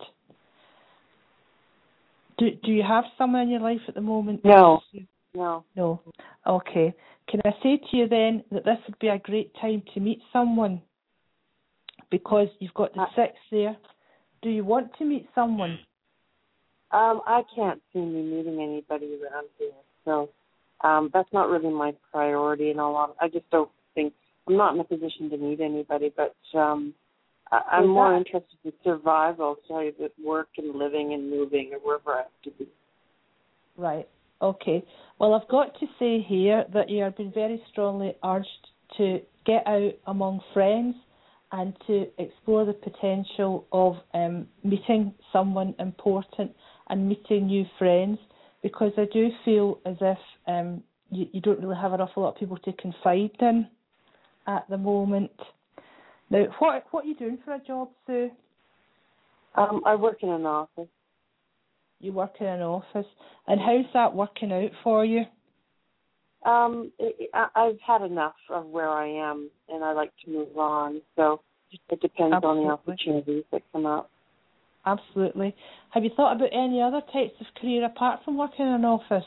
Do you have someone in your life at the moment? No. Okay. Can I say to you then that this would be a great time to meet someone? Because you've got the 6 there. Do you want to meet someone? I can't see me meeting anybody around here, so that's not really my priority and all. I just don't think I'm not in a position to meet anybody, but I'm more interested in survival, so with work and living and moving or wherever I have to be. Right. Okay. Well, I've got to say here that you have been very strongly urged to get out among friends and to explore the potential of meeting someone important and meeting new friends, because I do feel as if you don't really have an awful lot of people to confide in at the moment. Now, what are you doing for a job, Sue? I work in an office. You work in an office. And how's that working out for you? I've had enough of where I am, and I like to move on. So it depends on the opportunities that come up. Absolutely. Have you thought about any other types of career apart from working in an office?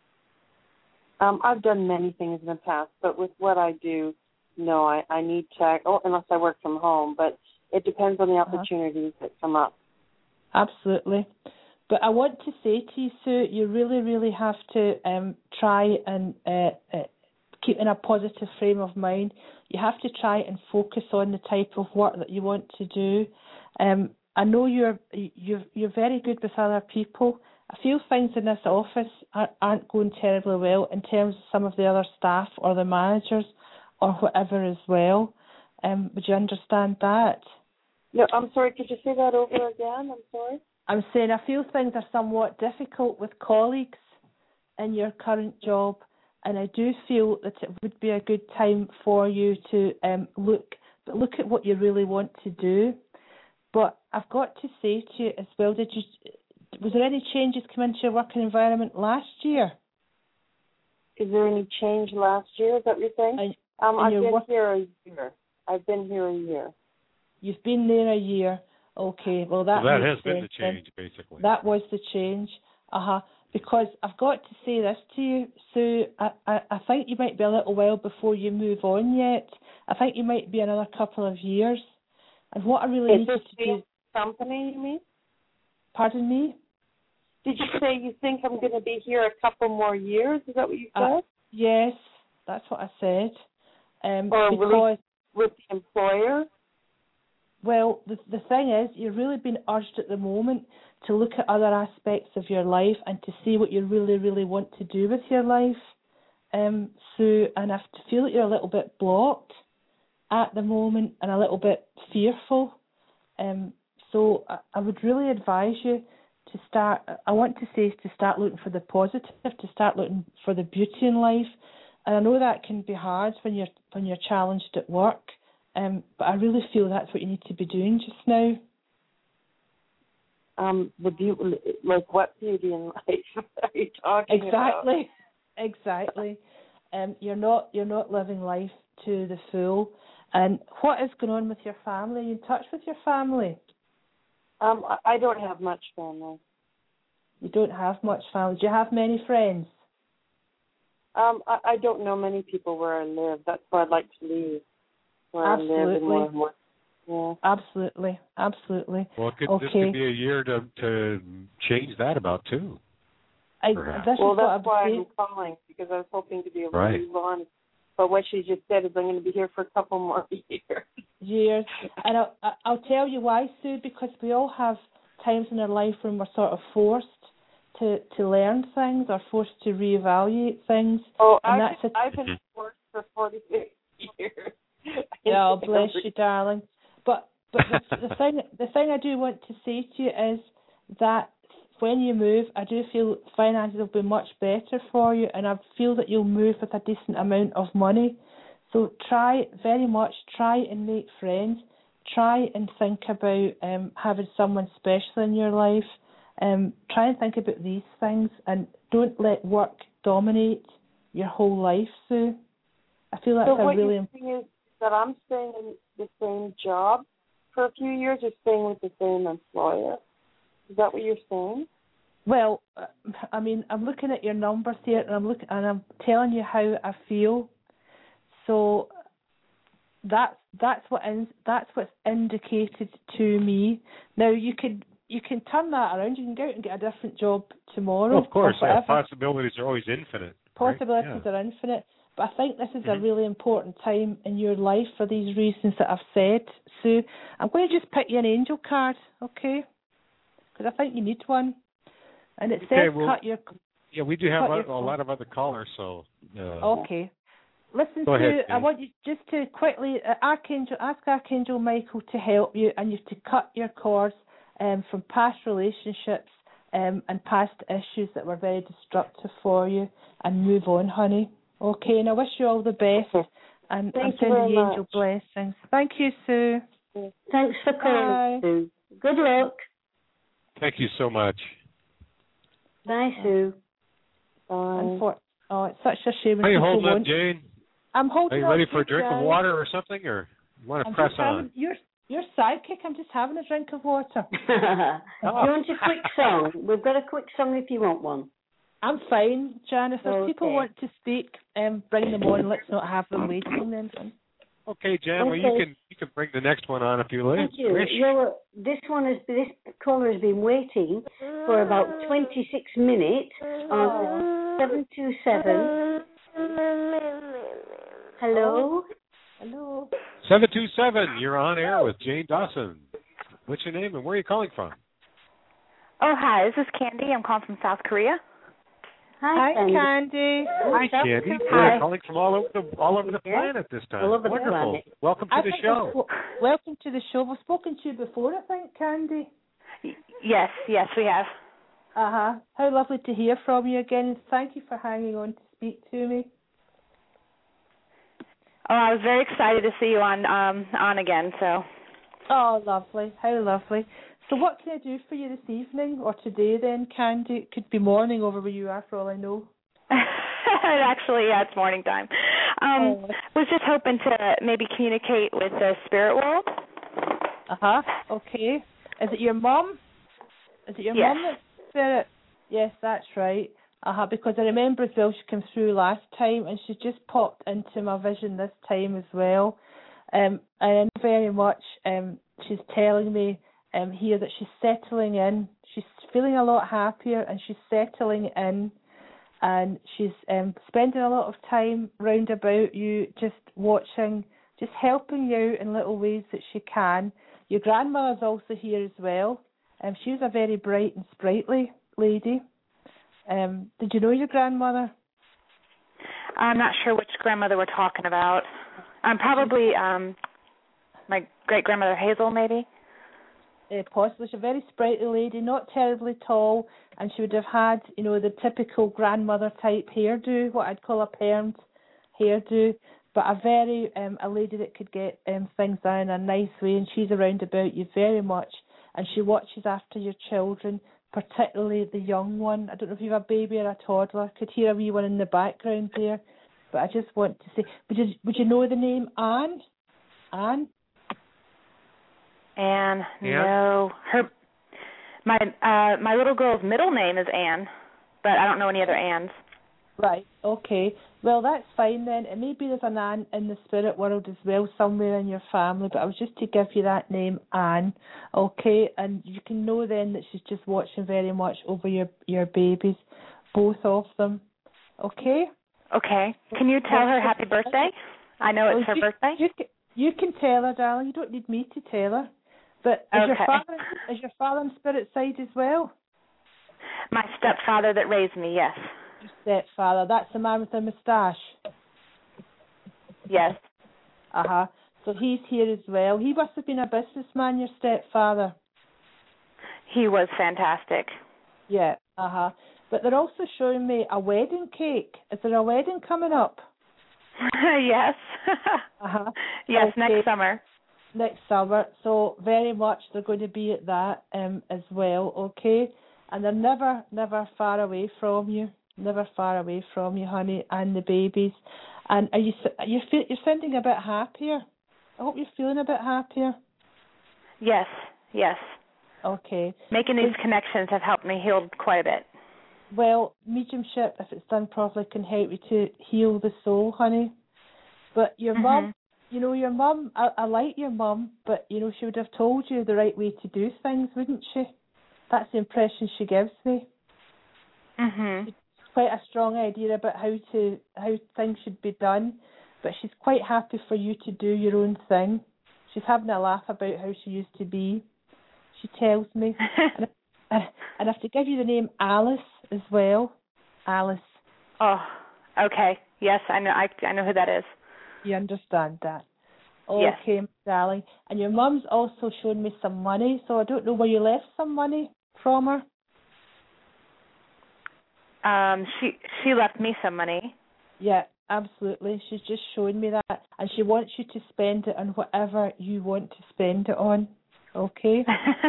I've done many things in the past, but with what I do, no, I need to, unless I work from home, but it depends on the opportunities that come up. Absolutely. But I want to say to you, Sue, you really, really have to try and keep in a positive frame of mind. You have to try and focus on the type of work that you want to do. I know you're very good with other people. I feel things in this office aren't going terribly well in terms of some of the other staff or the managers or whatever as well. Would you understand that? No, I'm sorry. Could you say that over again? I'm sorry. I'm saying I feel things are somewhat difficult with colleagues in your current job, and I do feel that it would be a good time for you to look at what you really want to do. But I've got to say to you as well, was there any changes come into your working environment last year? Is there any change last year? Is that what you're saying? I've been here a year. I've been here a year. You've been there a year. Okay, well that has been the change, basically. That was the change. Because I've got to say this to you, Sue, I think you might be a little while before you move on yet. I think you might be another couple of years. And what I really need to do... company, you mean? Pardon me? Did you say you think I'm going to be here a couple more years? Is that what you said? Yes, that's what I said. Because with the employer? Well, the thing is, you're really being urged at the moment to look at other aspects of your life and to see what you really, really want to do with your life. Sue, and I feel that you're a little bit blocked at the moment and a little bit fearful. So I would really advise you to start looking for the positive, to start looking for the beauty in life. And I know that can be hard when you're challenged at work. But I really feel that's what you need to be doing just now. What beauty in life are you talking about? Exactly. You're not living life to the full. And what is going on with your family? Are you in touch with your family? I don't have much family. You don't have much family. Do you have many friends? I don't know many people where I live. That's why I'd like to leave where I live and where I'm working. Yeah. Absolutely. Well, this could be a year to change that about too. That's why I'm calling, because I was hoping to be able to move on. But what she just said is I'm going to be here for a couple more years. And I'll tell you why, Sue, because we all have times in our life when we're sort of forced to learn things or forced to reevaluate things. Oh, I've been forced for 46 years. Oh, bless you, darling. But the thing I do want to say to you is that when you move, I do feel finances will be much better for you, and I feel that you'll move with a decent amount of money. So try and make friends. Try and think about having someone special in your life. Try and think about these things, and don't let work dominate your whole life, Sue. I feel that's a really important thing is that I'm staying in the same job for a few years, or staying with the same employer. Is that what you're saying? Well, I mean, I'm looking at your numbers here, and I'm telling you how I feel. So that's what's indicated to me. Now you can turn that around. You can go out and get a different job tomorrow. Well, of course, possibilities are always infinite. Possibilities are infinite. But I think this is a really important time in your life for these reasons that I've said. So I'm going to just pick you an angel card, okay? Because I think you need one. And it says cut your... Yeah, we do have a lot of other callers, so... Okay. Listen, Go ahead, I want you just to quickly ask Archangel Michael to help you, and you have to cut your cords from past relationships and past issues that were very destructive for you, and move on, honey. Okay, and I wish you all the best, and I'm sending you angel blessings. Thank you, Sue. Thanks for calling, Sue. Good luck. Thank you so much. Bye, Sue. Bye. It's such a shame. How are you holding up, Jane? I'm holding up. Are you ready for a drink of water or something, or you want to press on? Your sidekick, I'm just having a drink of water. Do you want a quick song? We've got a quick song if you want one. I'm fine, Jan. If people want to speak, bring them on. Let's not have them waiting then. Okay, Jan. Well, you can bring the next one on if you like. Thank you. This caller has been waiting for about 26 minutes on 727. Hello. 727. You're on air with Jane Dawson. What's your name and where are you calling from? Oh, hi. This is Candy. I'm calling from South Korea. Hi, Candy. Hi, Candy. We're calling from all over the planet this time. Wonderful. Welcome to the show. Welcome to the show. We've spoken to you before, I think, Candy. Yes, we have. How lovely to hear from you again. Thank you for hanging on to speak to me. Oh, I was very excited to see you on again. So. Oh, lovely. How lovely. So what can I do for you this evening or today then, Candy? It could be morning over where you are for all I know. Actually, yeah, it's morning time. Was just hoping to maybe communicate with the spirit world. Okay. Is it your mum? Is it your mum that's spirit? Yes, that's right. Because I remember as well she came through last time and she just popped into my vision this time as well. And I know very much she's telling me here that she's settling in. She's feeling a lot happier and she's settling in, and she's spending a lot of time round about you, just watching, just helping you out in little ways that she can. Your grandmother's also here as well. She was a very bright and sprightly lady. Did you know your grandmother? I'm not sure which grandmother we're talking about. Probably my great-grandmother Hazel, maybe. Possibly. She's a very sprightly lady, not terribly tall, and she would have had, the typical grandmother type hairdo, what I'd call a permed hairdo, but a lady that could get things done in a nice way, and she's around about you very much, and she watches after your children, particularly the young one. I don't know if you have a baby or a toddler. I could hear a wee one in the background there, but I just want to say, would you know the name Anne? Anne? Anne, no. My little girl's middle name is Anne, but I don't know any other Annes. Right, okay. Well, that's fine then. It may be there's an Anne in the spirit world as well, somewhere in your family, but I was just to give you that name, Anne, okay? And you can know then that she's just watching very much over your babies, both of them, okay? Okay. Can you tell her happy birthday? I know it's her birthday. You can tell her, darling. You don't need me to tell her. But is your father on spirit side as well? My stepfather that raised me, yes. Your stepfather. That's the man with the moustache? Yes. Uh-huh. So he's here as well. He must have been a businessman, your stepfather. He was fantastic. Yeah, uh-huh. But they're also showing me a wedding cake. Is there a wedding coming up? Yes. Uh-huh. Yes, okay. Next summer. Next summer. So very much they're going to be at that as well, okay? And they're never far away from you. Never far away from you, honey, and the babies. And you're sounding a bit happier. I hope you're feeling a bit happier. Yes, yes. Okay. Making these connections have helped me heal quite a bit. Well, mediumship, if it's done properly, can help you to heal the soul, honey. But your mum, your mum, I like your mum, but, she would have told you the right way to do things, wouldn't she? That's the impression she gives me. Mhm. She's quite a strong idea about how things should be done, but she's quite happy for you to do your own thing. She's having a laugh about how she used to be. She tells me. And I have to give you the name Alice as well. Alice. Oh, okay. Yes, I know who that is. You understand that? Yes. Okay, darling. And your mum's also shown me some money, so I don't know where you left some money from her. She left me some money. Yeah, absolutely. She's just showing me that, and she wants you to spend it on whatever you want to spend it on. Okay.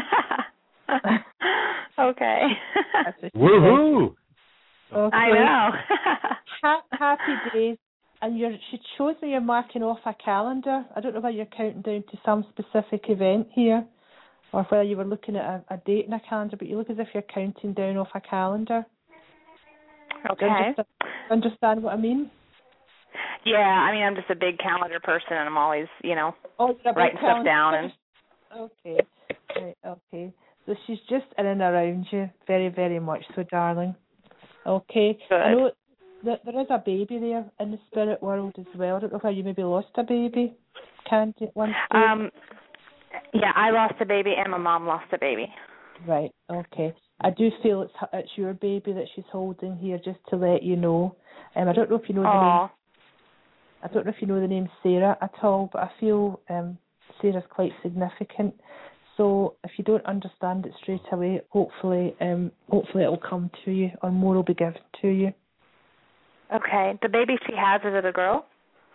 Okay. Woohoo! Okay. I know. Happy days. And she shows me you're marking off a calendar. I don't know whether you're counting down to some specific event here, or whether you were looking at a date in a calendar, but you look as if you're counting down off a calendar. Okay. Do you understand what I mean? Yeah, I'm just a big calendar person, and I'm always, writing stuff down. And Okay. Right, okay. So she's just in and around you, very, very much so, darling. Okay. Good. I know that there is a baby there in the spirit world as well. I don't know whether you maybe lost a baby. Candy at one stage. Yeah, I lost a baby, and my mom lost a baby. Right. Okay. I do feel it's your baby that she's holding here, just to let you know. I don't know if you know the name. I don't know if you know the name Sarah at all, but I feel Sarah's quite significant. So if you don't understand it straight away, hopefully it will come to you, or more will be given to you. Okay. The baby she has, is it a girl?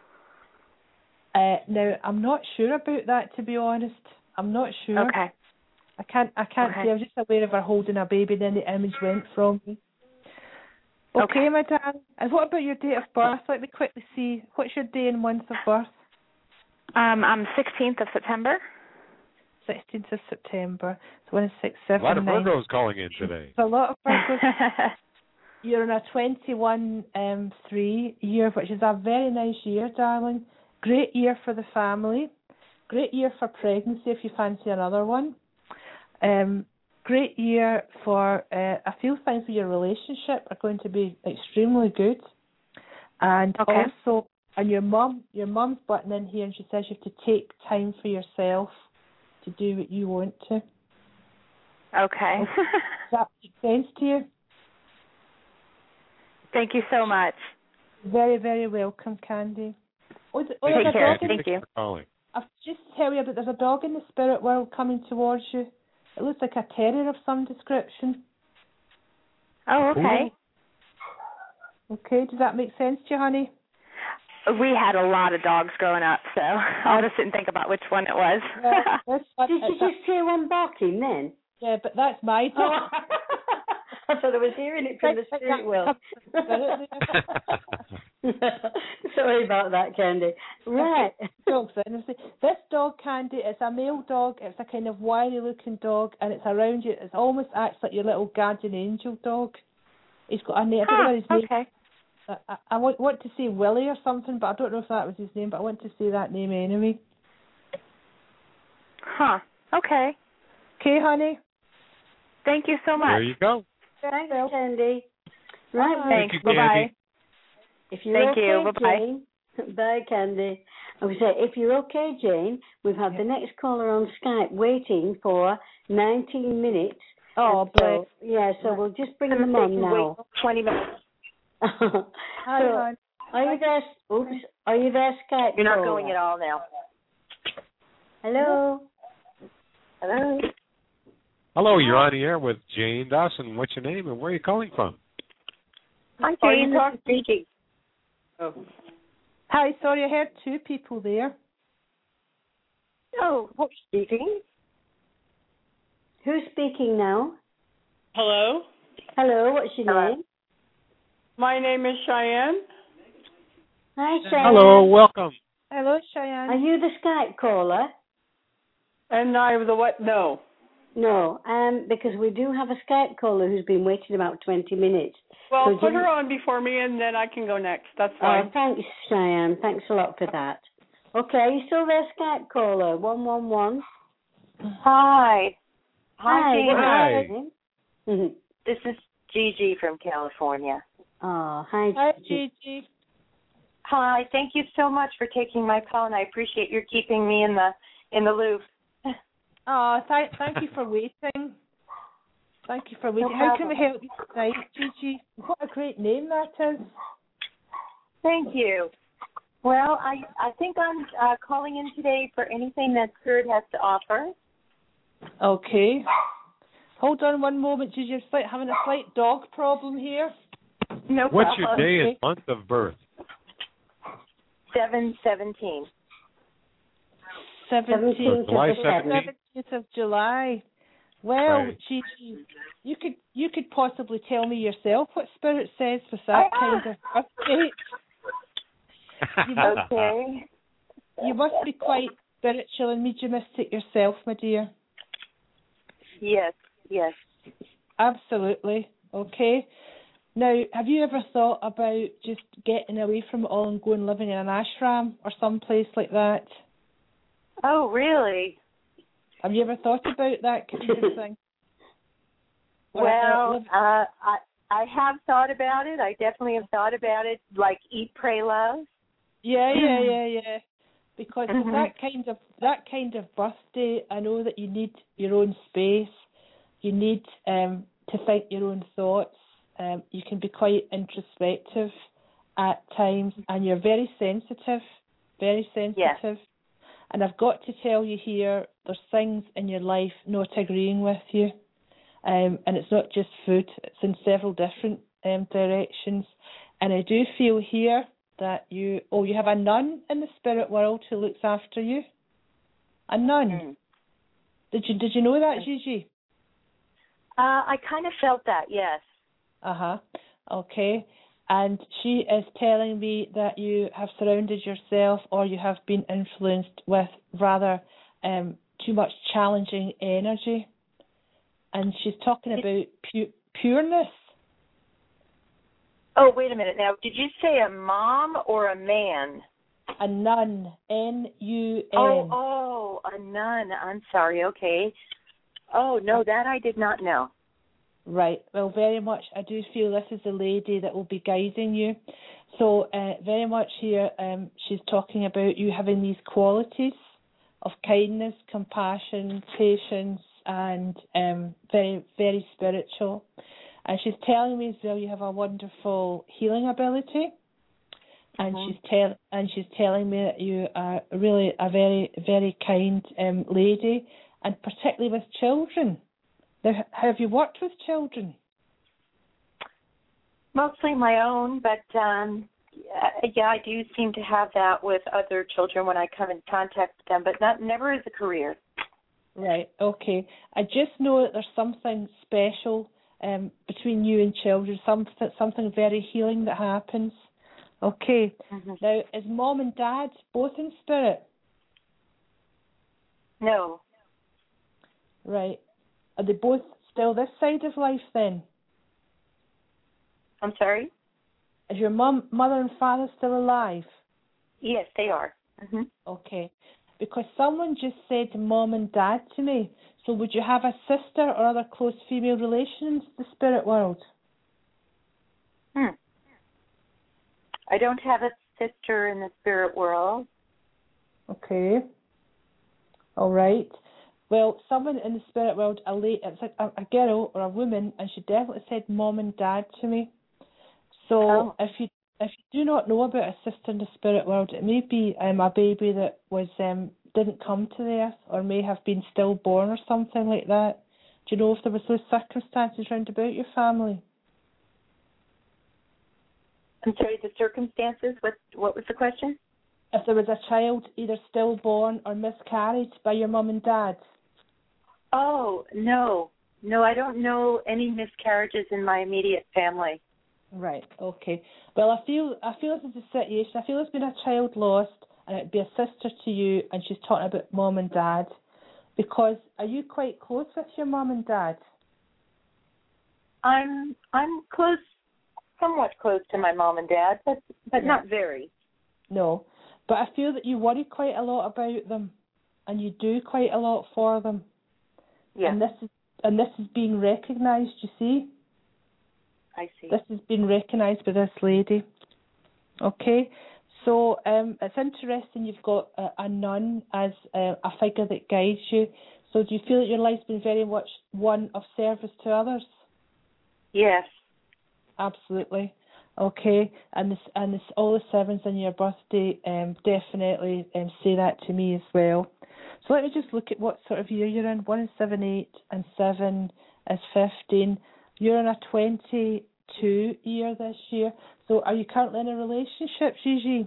Now I'm not sure about that, to be honest. I'm not sure. Okay. I can't say. I was just aware of her holding a baby, then the image went from me. Okay, my darling. And what about your date of birth? Let me quickly see. What's your day and month of birth? I'm 16th of September. 16th of September. So 1, 6, 7, a lot of 9. Virgos calling in today. A lot of Virgos. You're in a 21-3 year, which is a very nice year, darling. Great year for the family. Great year for pregnancy if you fancy another one. Great year for, I feel things with your relationship are going to be extremely good. And also, and your mum's button in here, and she says you have to take time for yourself to do what you want to. Okay. Does that make sense to you? Thank you so much. Very, very welcome, Candy. Take care. Thank you. I'll just tell you that there's a dog in the spirit world coming towards you. It looks like a terrier of some description. Oh, okay. Okay, does that make sense to you, honey? We had a lot of dogs growing up, so I'll just sit and think about which one it was. Did you just hear one barking then? Yeah, but that's my dog. I thought I was hearing it from the spirit world. Sorry about that, Candy. Right. This dog, Candy, it's a male dog. It's a kind of wiry-looking dog, and it's around you. It almost acts like your little guardian angel dog. He's got a name. Okay. I want to say Willie or something, but I don't know if that was his name, but I want to say that name anyway. Huh. Okay. Okay, honey. Thank you so much. There you go. Thanks, Candy. Right. Thanks. Thank you, Bye-bye. If you're Thank okay, you. Bye-bye. Jane, bye, Candy. I would say, if you're okay, Jane, we've had the next caller on Skype waiting for 19 minutes. Oh, so, yeah, so we'll just bring them on now. Wait 20 minutes. Hi, are you there? Oops. Are you there, Skype? You're not going at all now. Hello? Hello? Hello, you're on the air with Jane Dawson. What's your name and where are you calling from? Hi, Jane. This is Gigi. Oh. Hi, sorry, I heard two people there. Oh, who's speaking? Who's speaking now? Hello? Hello, what's your name? My name is Cheyenne. Hi, Cheyenne. Hello, welcome. Hello, Cheyenne. Are you the Skype caller? And I'm the what? No. No, because we do have a Skype caller who's been waiting about 20 minutes. Well, so put her on before me and then I can go next. That's fine. Oh, thanks, Cheyenne. Thanks a lot for that. Okay, are you still there, Skype caller? 111. Hi. Hi. Hi. This is Gigi from California. Oh, hi, Gigi. Hi. Thank you so much for taking my call, and I appreciate your keeping me in the loop. Oh, thank you for waiting. Thank you for waiting. How can we help you tonight, Gigi? What a great name that is. Thank you. Well, I think I'm calling in today for anything that Spirit has to offer. Okay. Hold on one moment, Gigi. I'm having a slight dog problem here. No problem. What's your day and month of birth? 7/17. 17th of July. Well, right. Gigi, you could possibly tell me yourself what Spirit says with that kind of birth date. Okay. You must be quite spiritual and mediumistic yourself, my dear. Yes. Absolutely. Okay. Now, have you ever thought about just getting away from it all and going living in an ashram or someplace like that? Oh, really? Have you ever thought about that kind of thing? Well, I have thought about it. I definitely have thought about it, like Eat, Pray, Love. Yeah. Because that kind of birthday, I know that you need your own space. You need to think your own thoughts. You can be quite introspective at times, and you're very sensitive. Yes. And I've got to tell you here, there's things in your life not agreeing with you. And it's not just food, it's in several different directions. And I do feel here that you have a nun in the spirit world who looks after you. A nun. Did you know that, Gigi? I kind of felt that, yes. Okay. And she is telling me that you have surrounded yourself, or you have been influenced with rather too much challenging energy. And she's talking about pureness. Oh, wait a minute. Now, did you say a mom or a man? A nun. N-U-N. Oh, a nun. I'm sorry. Okay. Oh, no, that I did not know. Right. Well, very much. I do feel this is the lady that will be guiding you. So, very much here, she's talking about you having these qualities of kindness, compassion, patience, and very, very spiritual. And she's telling me as well you have a wonderful healing ability. And she's telling me that you are really a very, very kind lady, and particularly with children. Now, have you worked with children? Mostly my own, but yeah, I do seem to have that with other children when I come in contact with them, but never as a career. Right, okay. I just know that there's something special between you and children, something very healing that happens. Okay. Now, is Mom and Dad both in spirit? No. Right. Are they both still this side of life then? I'm sorry? Is your mother and father still alive? Yes, they are. Mm-hmm. Okay. Because someone just said mom and dad to me. So would you have a sister or other close female relation in the spirit world? I don't have a sister in the spirit world. Okay. All right. Well, someone in the spirit world, it's like a girl or a woman, and she definitely said mom and dad to me. So if you do not know about a sister in the spirit world, it may be a baby that was didn't come to the earth, or may have been stillborn or something like that. Do you know if there was those circumstances round about your family? I'm sorry, the circumstances? What was the question? If there was a child either stillborn or miscarried by your mum and dad? Oh, no. No, I don't know any miscarriages in my immediate family. Right, okay. Well, I feel this is a situation. I feel there's been a child lost, and it'd be a sister to you, and she's talking about mum and dad. Because are you quite close with your mum and dad? I'm close, somewhat close to my mom and dad, but not very. No, but I feel that you worry quite a lot about them, and you do quite a lot for them. Yeah. And this is being recognised. You see. I see. This has been recognised by this lady. Okay, so it's interesting. You've got a nun as a figure that guides you. So do you feel that your life's been very much one of service to others? Yes. Absolutely. Okay, and this all the sevens in your birthday definitely say that to me as well. So let me just look at what sort of year you're in. 1 is 7, 8, and 7 is 15. You're in a 22 year this year. So are you currently in a relationship, Gigi?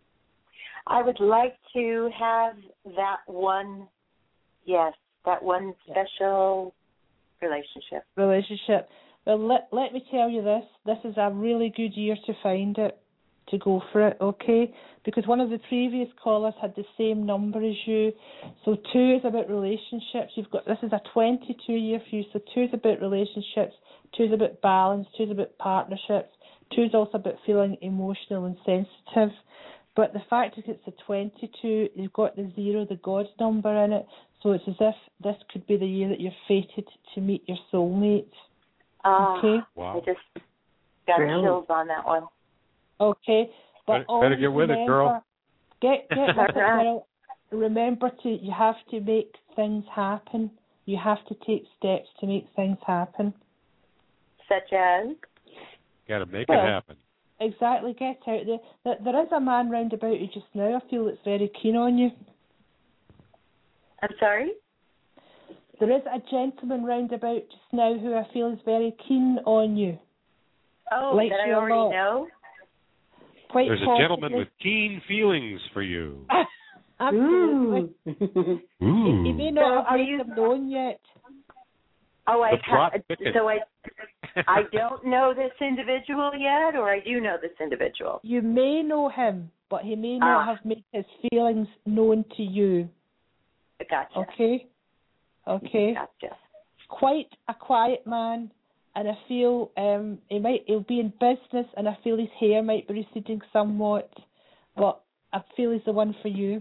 I would like to have that one, that one special relationship. Well, let me tell you this. This is a really good year to find it, to go for it, okay? Because one of the previous callers had the same number as you. So 2 is about relationships. This is a 22 year for you. So 2 is about relationships. 2 is about balance. 2 is about partnerships. 2 is also about feeling emotional and sensitive. But the fact is it's a 22. You've got the 0, the God number in it. So it's as if this could be the year that you're fated to meet your soulmate. Okay. Wow. I just got chills on that one. Okay, but better get with it, girl. Get with it, girl. Remember you have to make things happen. You have to take steps to make things happen. Such as? Got to make it happen. Exactly. Get out there. There is a man round about you just now. I feel that's very keen on you. I'm sorry? There is a gentleman round about just now who I feel is very keen on you. Oh, that I already know? There's a gentleman with keen feelings for you. Absolutely. He may not have made them known yet. Oh, I don't know this individual yet, or I do know this individual? You may know him, but he may not have made his feelings known to you. Gotcha. Okay? Gotcha. Quite a quiet man. And I feel he'll be in business, and I feel his hair might be receding somewhat, but I feel he's the one for you.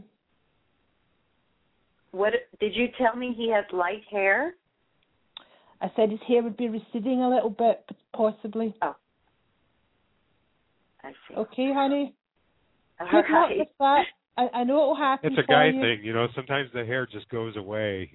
What did you tell me? He has light hair? I said his hair would be receding a little bit, possibly. Oh, I see. Okay, honey. Good luck with that. I know it will happen. It's a guy thing, Sometimes the hair just goes away,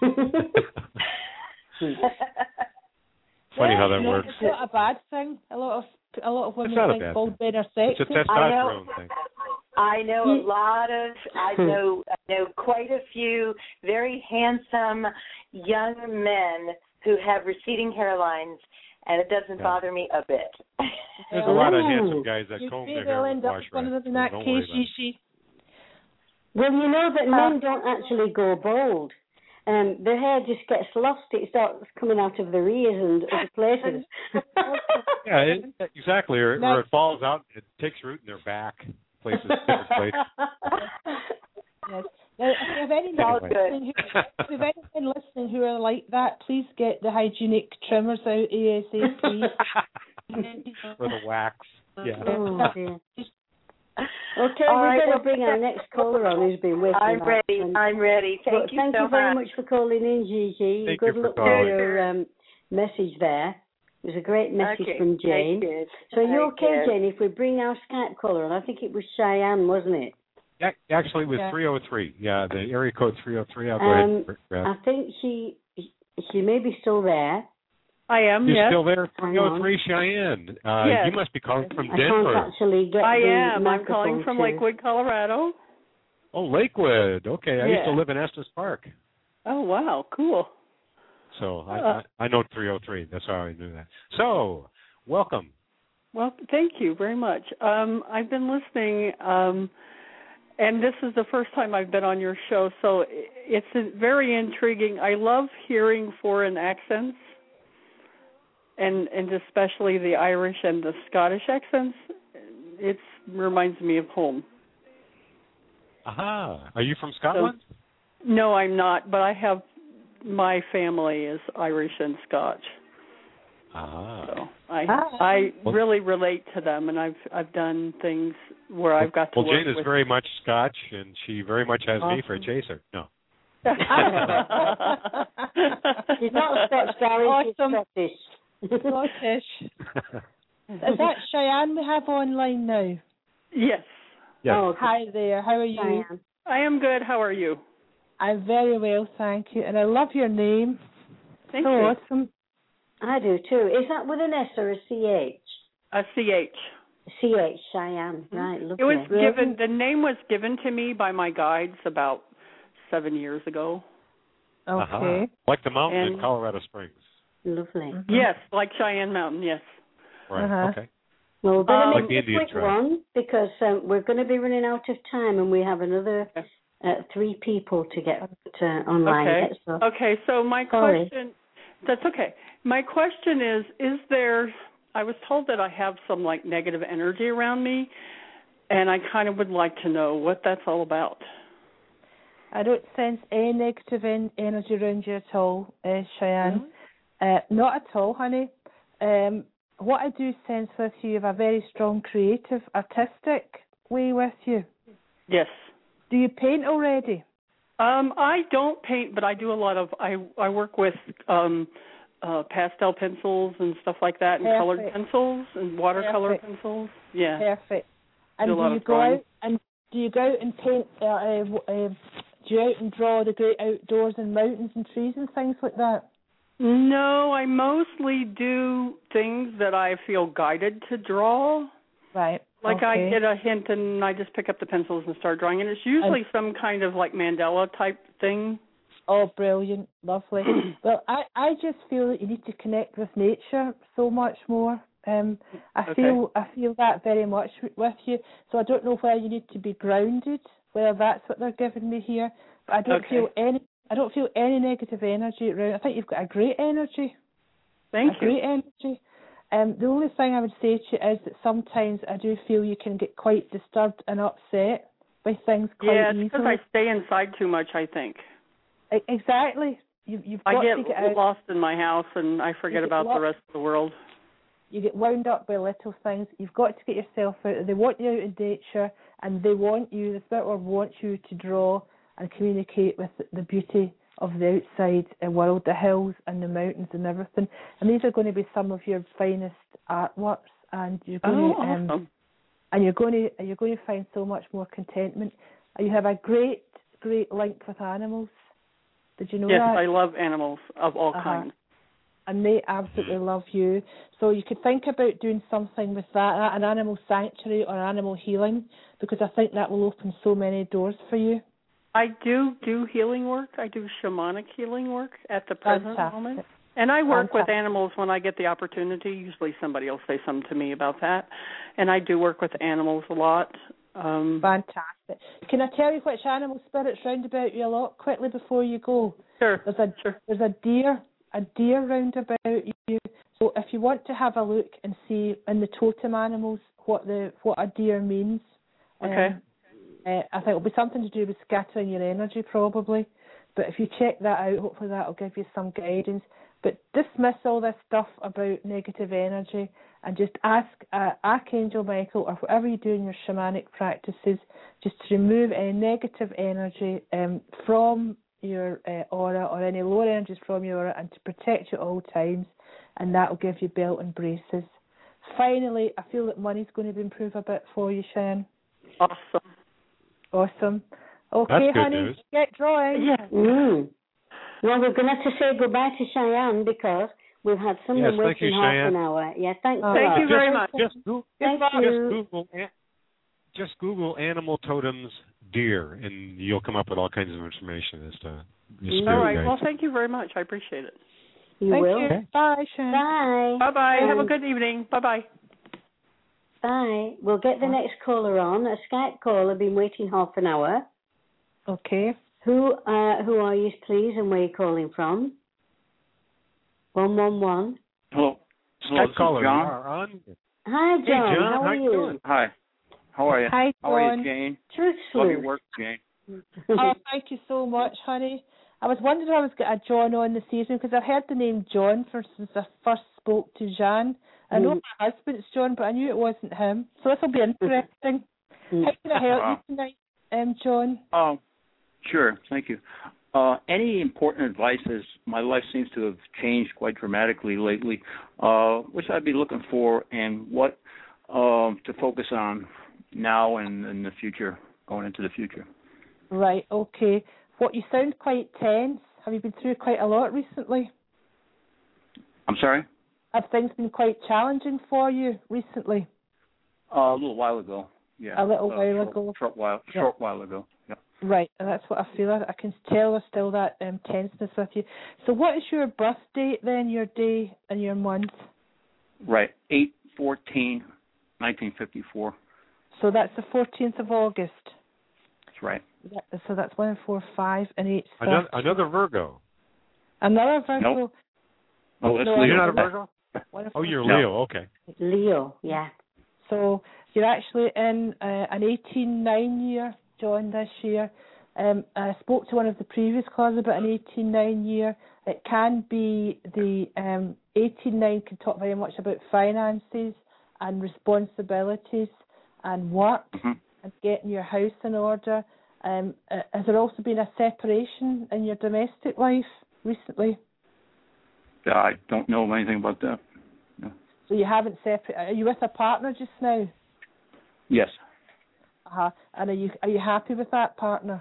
Funny how that works. It's not a bad thing. A lot of women think bald men are sexy. It's a testosterone thing. I know I know quite a few very handsome young men who have receding hairlines, and it doesn't bother me a bit. There's a lot of handsome guys that comb their hair with wash rag. In that case, Gigi. Well, you know that men don't actually go bald. Their hair just gets lost. It starts coming out of their ears and other places. Exactly. Or it falls out. It takes root in their back. Different places. Yes. Now, if you have anyone listening who are like that, please get the hygienic trimmers out ASAP. Or the wax. Yeah. Oh, dear. Okay, we're going to bring our next caller on who's been waiting. I'm ready. Thank you very much for calling in, Gigi. Good luck with your message there. It was a great message from Jane. So are you okay, Jane, if we bring our Skype caller on? I think it was Cheyenne, wasn't it? Yeah, actually, it was 303. Yeah, the area code 303. I'll go ahead. I think she may be still there. I am, You're still there? 303, Cheyenne. Yes. You must be calling from Denver. I can't actually get I am. I'm calling from Lakewood, Colorado. Oh, Lakewood. Okay, I used to live in Estes Park. Oh, wow. Cool. So I know 303. That's how I knew that. So, welcome. Well, thank you very much. I've been listening, and this is the first time I've been on your show, so it's very intriguing. I love hearing foreign accents, and especially the Irish and the Scottish accents. It reminds me of home. Aha. Are you from Scotland? So, no, I'm not, but my family is Irish and Scotch. So I really relate to them, and I've done things where I've got to work Jane is with very much Scotch, and she very much has me for a chaser. No. She's not Scotch, Gary. She's Scottish. Scottish. Is that Cheyenne we have online now? Yes. Oh, hi there. How are you? Cheyenne. I am good. How are you? I'm very well, thank you. And I love your name. Thank you. Awesome. I do too. Is that with an S or a CH? A CH. CH, Cheyenne. Right, lovely. It was the name was given to me by my guides about 7 years ago. Okay. Like the mountain in Colorado Springs. Lovely. Yes, like Cheyenne Mountain, yes. Right, okay. Well, we're going to make a quick one because we're going to be running out of time and we have another 3 people to get online. Okay, so my question, that's okay. My question is there, I was told that I have some like negative energy around me, and I kind of would like to know what that's all about. I don't sense any negative energy around you at all, Cheyenne. Really? Not at all, honey. What I do sense with you have a very strong creative, artistic way with you. Yes. Do you paint already? I don't paint, but I do a lot of, I work with pastel pencils and stuff like that, and colored pencils and watercolor pencils. Yeah. Perfect. And do you go out and paint? Do you out and draw the great outdoors and mountains and trees and things like that? No, I mostly do things that I feel guided to draw. Right. Like I get a hint and I just pick up the pencils and start drawing, and it's usually some kind of like mandala type thing. Oh, brilliant. Lovely. Well, I just feel that you need to connect with nature so much more. I feel that very much with you. So I don't know where you need to be grounded, whether that's what they're giving me here. But I don't feel any negative energy around. I think you've got a great energy. Thank you. Great energy. The only thing I would say to you is that sometimes I do feel you can get quite disturbed and upset by things quite easily. Yeah, because I stay inside too much, I think. Exactly. You've got to get out. Lost in my house and I forget about the rest of the world. You get wound up by little things. You've got to get yourself out. They want you out in nature, and they want you, the Spirit World wants you to draw and communicate with the beauty of the outside world, the hills and the mountains and everything. And these are going to be some of your finest artworks, and you're going awesome. And you're going to find so much more contentment. You have a great link with animals. Did you know that? Yes, I love animals of all kinds. And they absolutely love you. So you could think about doing something with that, an animal sanctuary or animal healing, because I think that will open so many doors for you. I do healing work. I do shamanic healing work at the present moment. And I work with animals when I get the opportunity. Usually somebody will say something to me about that. And I do work with animals a lot. Fantastic. Can I tell you which animal spirits round about you a lot quickly before you go? Sure. There's a deer round about you. So if you want to have a look and see in the totem animals what a deer means. Okay. I think it'll be something to do with scattering your energy probably. But if you check that out, hopefully that will give you some guidance. But dismiss all this stuff about negative energy and just ask Archangel Michael, or whatever you do in your shamanic practices, just to remove any negative energy from your aura, or any lower energies from your aura, and to protect you at all times, and that will give you belt and braces. Finally, I feel that money's going to improve a bit for you, Cheyenne. Awesome. Okay, that's good honey, news. get drawing. Yeah. Well, we're going to have to say goodbye to Cheyenne because we've had someone waiting half an hour. Yeah, thanks. Thank you very much. Just Google animal totems deer, and you'll come up with all kinds of information as to your spirit all right. guides. Well, thank you very much. I appreciate it. You Thank will. you. Okay. Bye, Cheyenne. Bye. Bye. Have a good evening. Bye. Bye. We'll get the next caller on. A Skype caller. Been waiting half an hour. Okay. Who are you, please, and where are you calling from? 111. Hello. Skype caller, John. you are on. Hi, John. Hey, John. How are you? Doing? Hi. How are you? Hi, John. How are you, Jane? Truthfully. Love your work, Jane. Oh, thank you so much, honey. I was wondering if I was getting a John on this evening because I've heard the name John since I first spoke to Jan. I know my husband's John, but I knew it wasn't him. So this will be interesting. How can I help you tonight, John? Sure. Thank you. Any important advice, as my life seems to have changed quite dramatically lately, which I'd be looking for, and what to focus on now and in the future, going into the future. Right, okay. What, you sound quite tense. Have you been through quite a lot recently? I'm sorry? Have things been quite challenging for you recently? A little while ago, yeah. A little while ago? Short while ago, yeah. Right, and that's what I feel. I can tell there's still that tenseness with you. So what is your birth date then, your day and your month? Right, 8/14/1954. So that's the 14th of August. That's right. Yeah, so that's 1, 4, 5, and 8. Another Virgo. Another Virgo. Nope. Oh, that's Leo. You're not a Virgo? Oh, you're Leo. Okay. Leo, yeah. So you're actually in an 18-9 year, John, this year. I spoke to one of the previous callers about an 18-9 year. It can be the 18-9 can talk very much about finances and responsibilities and work and getting your house in order. Has there also been a separation in your domestic life recently? I don't know anything about that. No. So you haven't separated. Are you with a partner just now? Yes. And are you happy with that partner?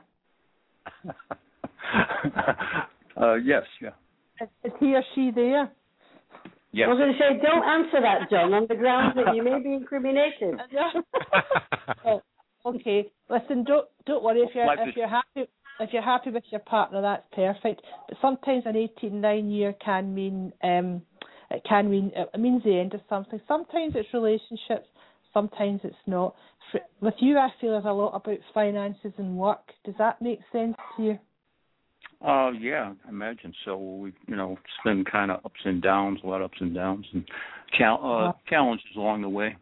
Yes, yeah. Is he or she there? Yes. I was going to say, don't answer that, John, on the grounds that you may be incriminated. Okay. Listen, don't worry if you're happy with your partner, that's perfect. But sometimes an 18-9 year can mean it means the end of something. Sometimes it's relationships, sometimes it's not. With you, I feel there's a lot about finances and work. Does that make sense to you? Yeah, I imagine so. We, it's been kind of ups and downs, a lot of ups and downs, and challenges along the way.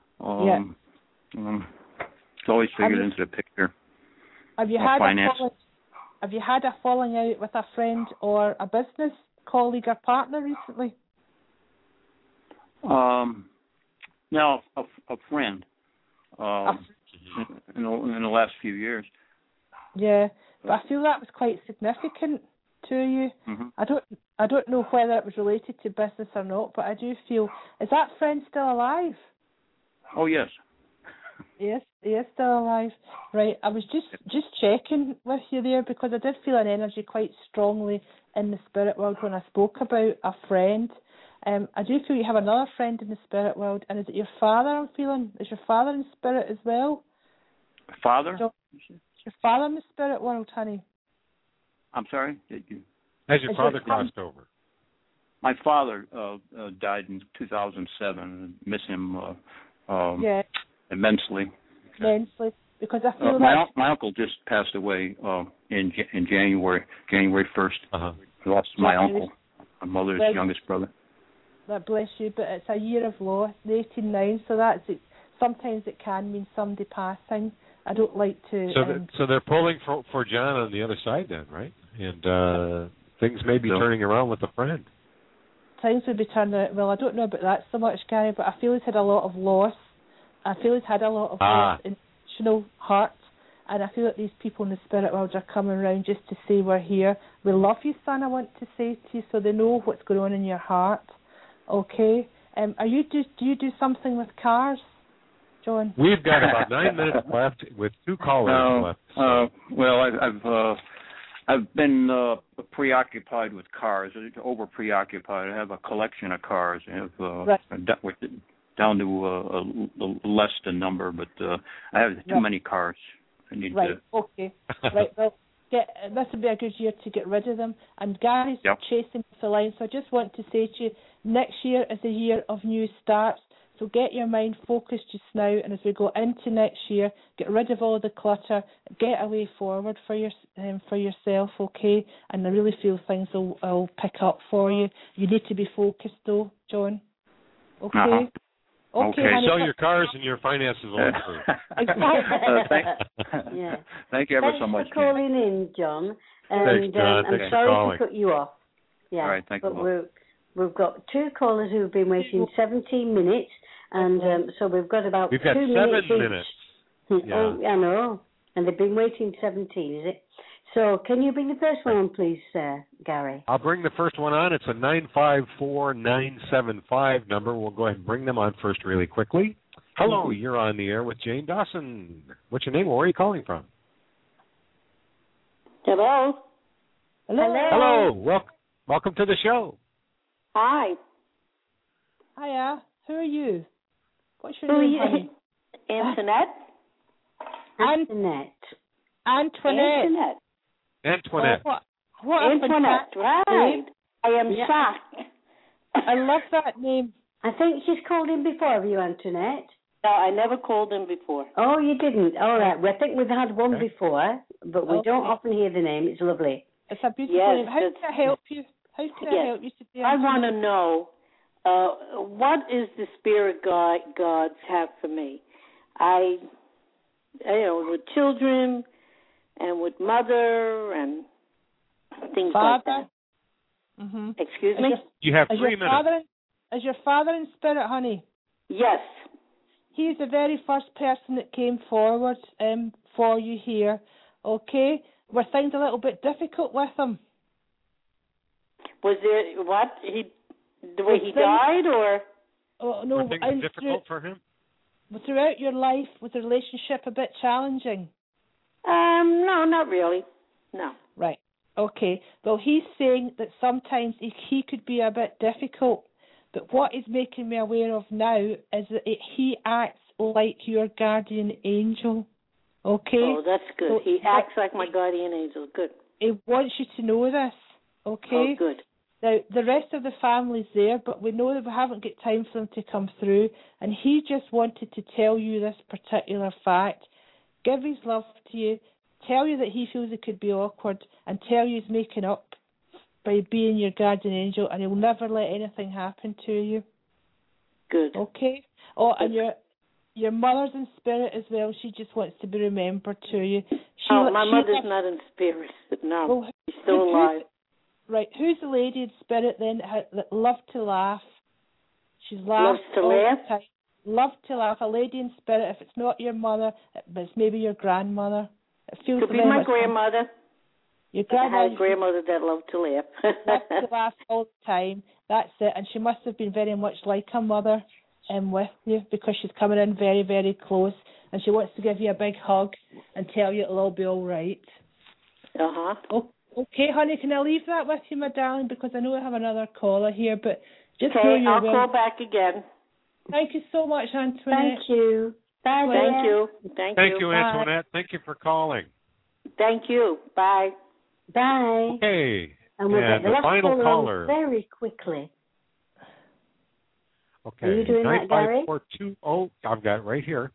It's always figured into the picture. Have you had a falling out with a friend or a business colleague or partner recently? No, a friend. In the last few years. Yeah, but I feel that was quite significant to you. Mm-hmm. I don't know whether it was related to business or not, but I do feel, is that friend still alive? Oh yes. Yes, he is still alive. Right, I was just checking with you there because I did feel an energy quite strongly in the spirit world when I spoke about a friend. I do feel you have another friend in the spirit world, and is it your father I'm feeling? Is your father in spirit as well? Father? Is your father in the spirit world, honey? I'm sorry? Has your father crossed over? My father died in 2007. Miss him immensely. Immensely. Because I feel my uncle just passed away in January 1st. I lost my uncle, my mother's youngest brother. God bless you, but it's a year of loss, the 18-9, so that's it. Sometimes it can mean somebody passing. I don't like to... So they're pulling for John on the other side then, right? and things may be turning around with a friend. Things would be turning around. Well, I don't know about that so much, Gary, but I feel he's had a lot of loss. I feel he's had a lot of loss in emotional hurt, and I feel that these people in the spirit world are coming around just to say we're here. We love you, son, I want to say to you, so they know what's going on in your heart. Okay? Do you do something with cars, John? We've got about 9 minutes left with 2 callers left. So. Well, I've been preoccupied with cars, over preoccupied. I have a collection of cars. I have down to a less than number, but I have too many cars. I need to. Okay. Right. Well, this would be a good year to get rid of them. And Gary's chasing the line, so I just want to say to you, next year is a year of new starts. So get your mind focused just now, and as we go into next year, get rid of all the clutter, get a way forward for yourself, okay? And I really feel things will pick up for you. You need to be focused, though, John. Okay. Uh-huh. Okay. Sell your cars and your finances will improve. Thank you ever so much. Thanks for calling in, John. Thanks, John. I'm sorry to cut you off. Yeah. All right, thank you. We've got 2 callers who've been waiting 17 minutes, and so we've got about 2 minutes. 7 minutes. Yeah. Oh, I know. And they've been waiting 17, is it? So can you bring the first one on, please, Gary? I'll bring the first one on. It's a 954-975 number. We'll go ahead and bring them on first really quickly. Hello, you're on the air with Jane Dawson. What's your name? Where are you calling from? Hello. Hello. Welcome to the show. Hi. Hiya. Who are you? What's your name, honey? Antoinette. Antoinette. What Antoinette, right. I am shocked. I love that name. I think she's called in before, have you, Antoinette? No, I never called in before. Oh, you didn't? All right. Well, I think we've had one before, but we don't often hear the name. It's lovely. It's a beautiful name. How can I help you? How can I help you today? I want to know, what is the spirit gods have for me? With children and with mother and things like that. Mm-hmm. Excuse me? You have 3 minutes. Is your father in spirit, honey? Yes. He's the very first person that came forward for you here. Okay? Were things a little bit difficult with him? Was there what? The way he died, or? Oh, no. Were things difficult for him? Throughout your life, was the relationship a bit challenging? No, not really. No. Right. Okay. Well, he's saying that sometimes he could be a bit difficult, but what he's making me aware of now is that he acts like your guardian angel. Okay? Oh, that's good. So he acts like my guardian angel. Good. He wants you to know this. Okay? Oh, good. Now, the rest of the family's there, but we know that we haven't got time for them to come through, and he just wanted to tell you this particular fact, give his love to you, tell you that he feels it could be awkward, and tell you he's making up by being your guardian angel, and he'll never let anything happen to you. Good. Okay? Oh, and your mother's in spirit as well. She just wants to be remembered to you. My mother's not in spirit. No, well, she's still alive. Right, who's the lady in spirit then that loved to laugh? She's loves to laugh? The time. Love to laugh. A lady in spirit. If it's not your mother, it's maybe your grandmother. It feels could be my grandmother. Your grandmother. I had a grandmother that loved to laugh. Loved to laugh all the time. That's it. And she must have been very much like her mother with you, because she's coming in very, very close, and she wants to give you a big hug and tell you it'll all be all right. Uh-huh. Okay, honey, can I leave that with you, my darling? Because I know I have another caller here, but just okay, I'll call back again. Thank you so much, Antoinette. Thank you. Bye. Thank you. Thank you, Antoinette. Thank you for calling. Thank you. Bye. Bye. Okay. And we'll get the final caller very quickly. Okay. Are you doing that, Gary? 95420. I've got it right here.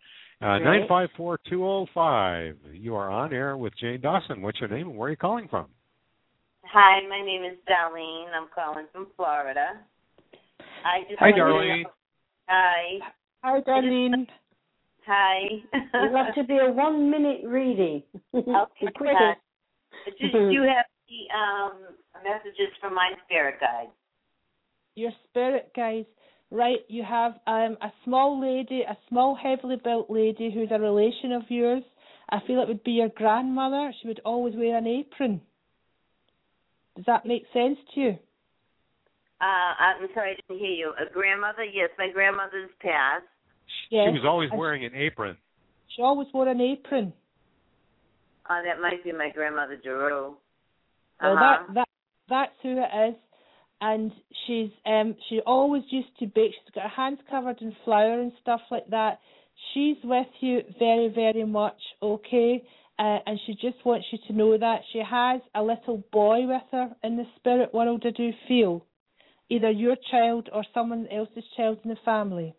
954-205. You are on air with Jane Dawson. What's your name and where are you calling from? Hi, my name is Darlene. I'm calling from Florida. Hi, Darlene. Hi. Hi, Darlene. Hi. It'll have to be a 1-minute reading. Okay. Do you have messages from my spirit guide. Your spirit guides, right? You have a small lady, a small, heavily built lady who's a relation of yours. I feel it would be your grandmother. She would always wear an apron. Does that make sense to you? I'm sorry, I didn't hear you. A grandmother? Yes, my grandmother's passed. Yes. She was always wearing an apron. She always wore an apron. That might be my grandmother, Giroux. Well, that's who it is. And she always used to bake. She's got her hands covered in flour and stuff like that. She's with you very, very much, okay? And she just wants you to know that. She has a little boy with her in the spirit world, I do feel. Either your child or someone else's child in the family.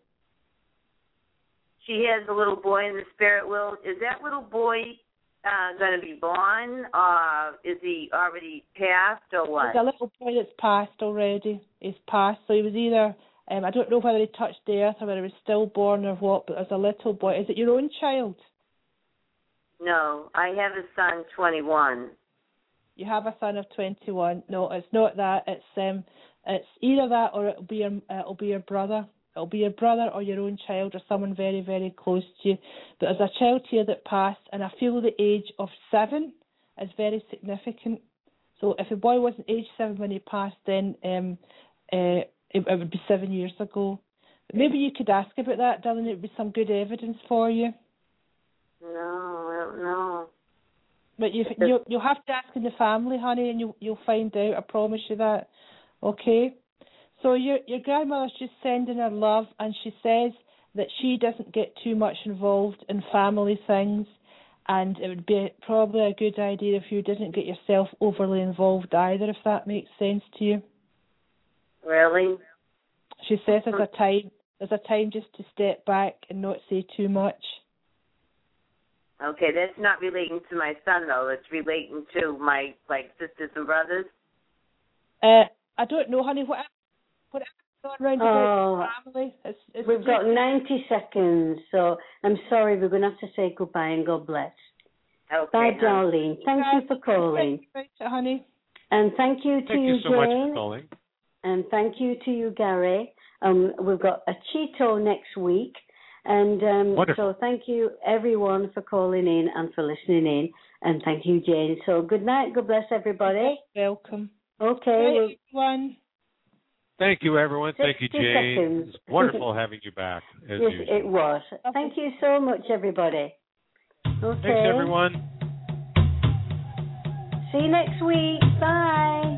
She has a little boy in the spirit world. Is that little boy going to be born? Is he already passed or what? There's a little boy that's passed already. He's passed. So he was either, I don't know whether he touched the earth or whether he was stillborn or what, but there's a little boy. Is it your own child? No, I have a son, 21. You have a son of 21. No, it's not that. It's either that or it'll be your brother. It'll be your brother or your own child or someone very, very close to you. But there's a child here that passed, and I feel the age of 7 is very significant. So if the boy wasn't age 7 when he passed, then it would be 7 years ago. But maybe you could ask about that, darling. It would be some good evidence for you. No, I don't know. But you'll have to ask in the family, honey, and you'll find out. I promise you that. Okay? So your grandmother's just sending her love, and she says that she doesn't get too much involved in family things, and it would be probably a good idea if you didn't get yourself overly involved either, if that makes sense to you. Really? She says there's a time just to step back and not say too much. Okay, that's not relating to my son though. It's relating to my sisters and brothers. I don't know, honey. Whatever going around about family. We've got 90 seconds, so I'm sorry. We're going to have to say goodbye and God bless. Okay. Bye, Darlene. Thank you for calling. Thank you, honey. And thank you to Thank you so Jane. much for calling. And thank you to you, Gary. We've got a Cheeto next week. And so thank you, everyone, for calling in and for listening in. And thank you, Jane. So good night. God bless everybody. Welcome. Okay. Everyone. Thank you, everyone. Thank you, 60 Jane. seconds. It's wonderful having you back, as yes, usual. it was. Thank you so much, everybody. Okay. Thanks, everyone. See you next week. Bye.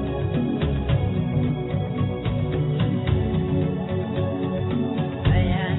I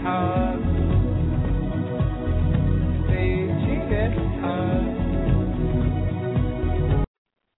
heart.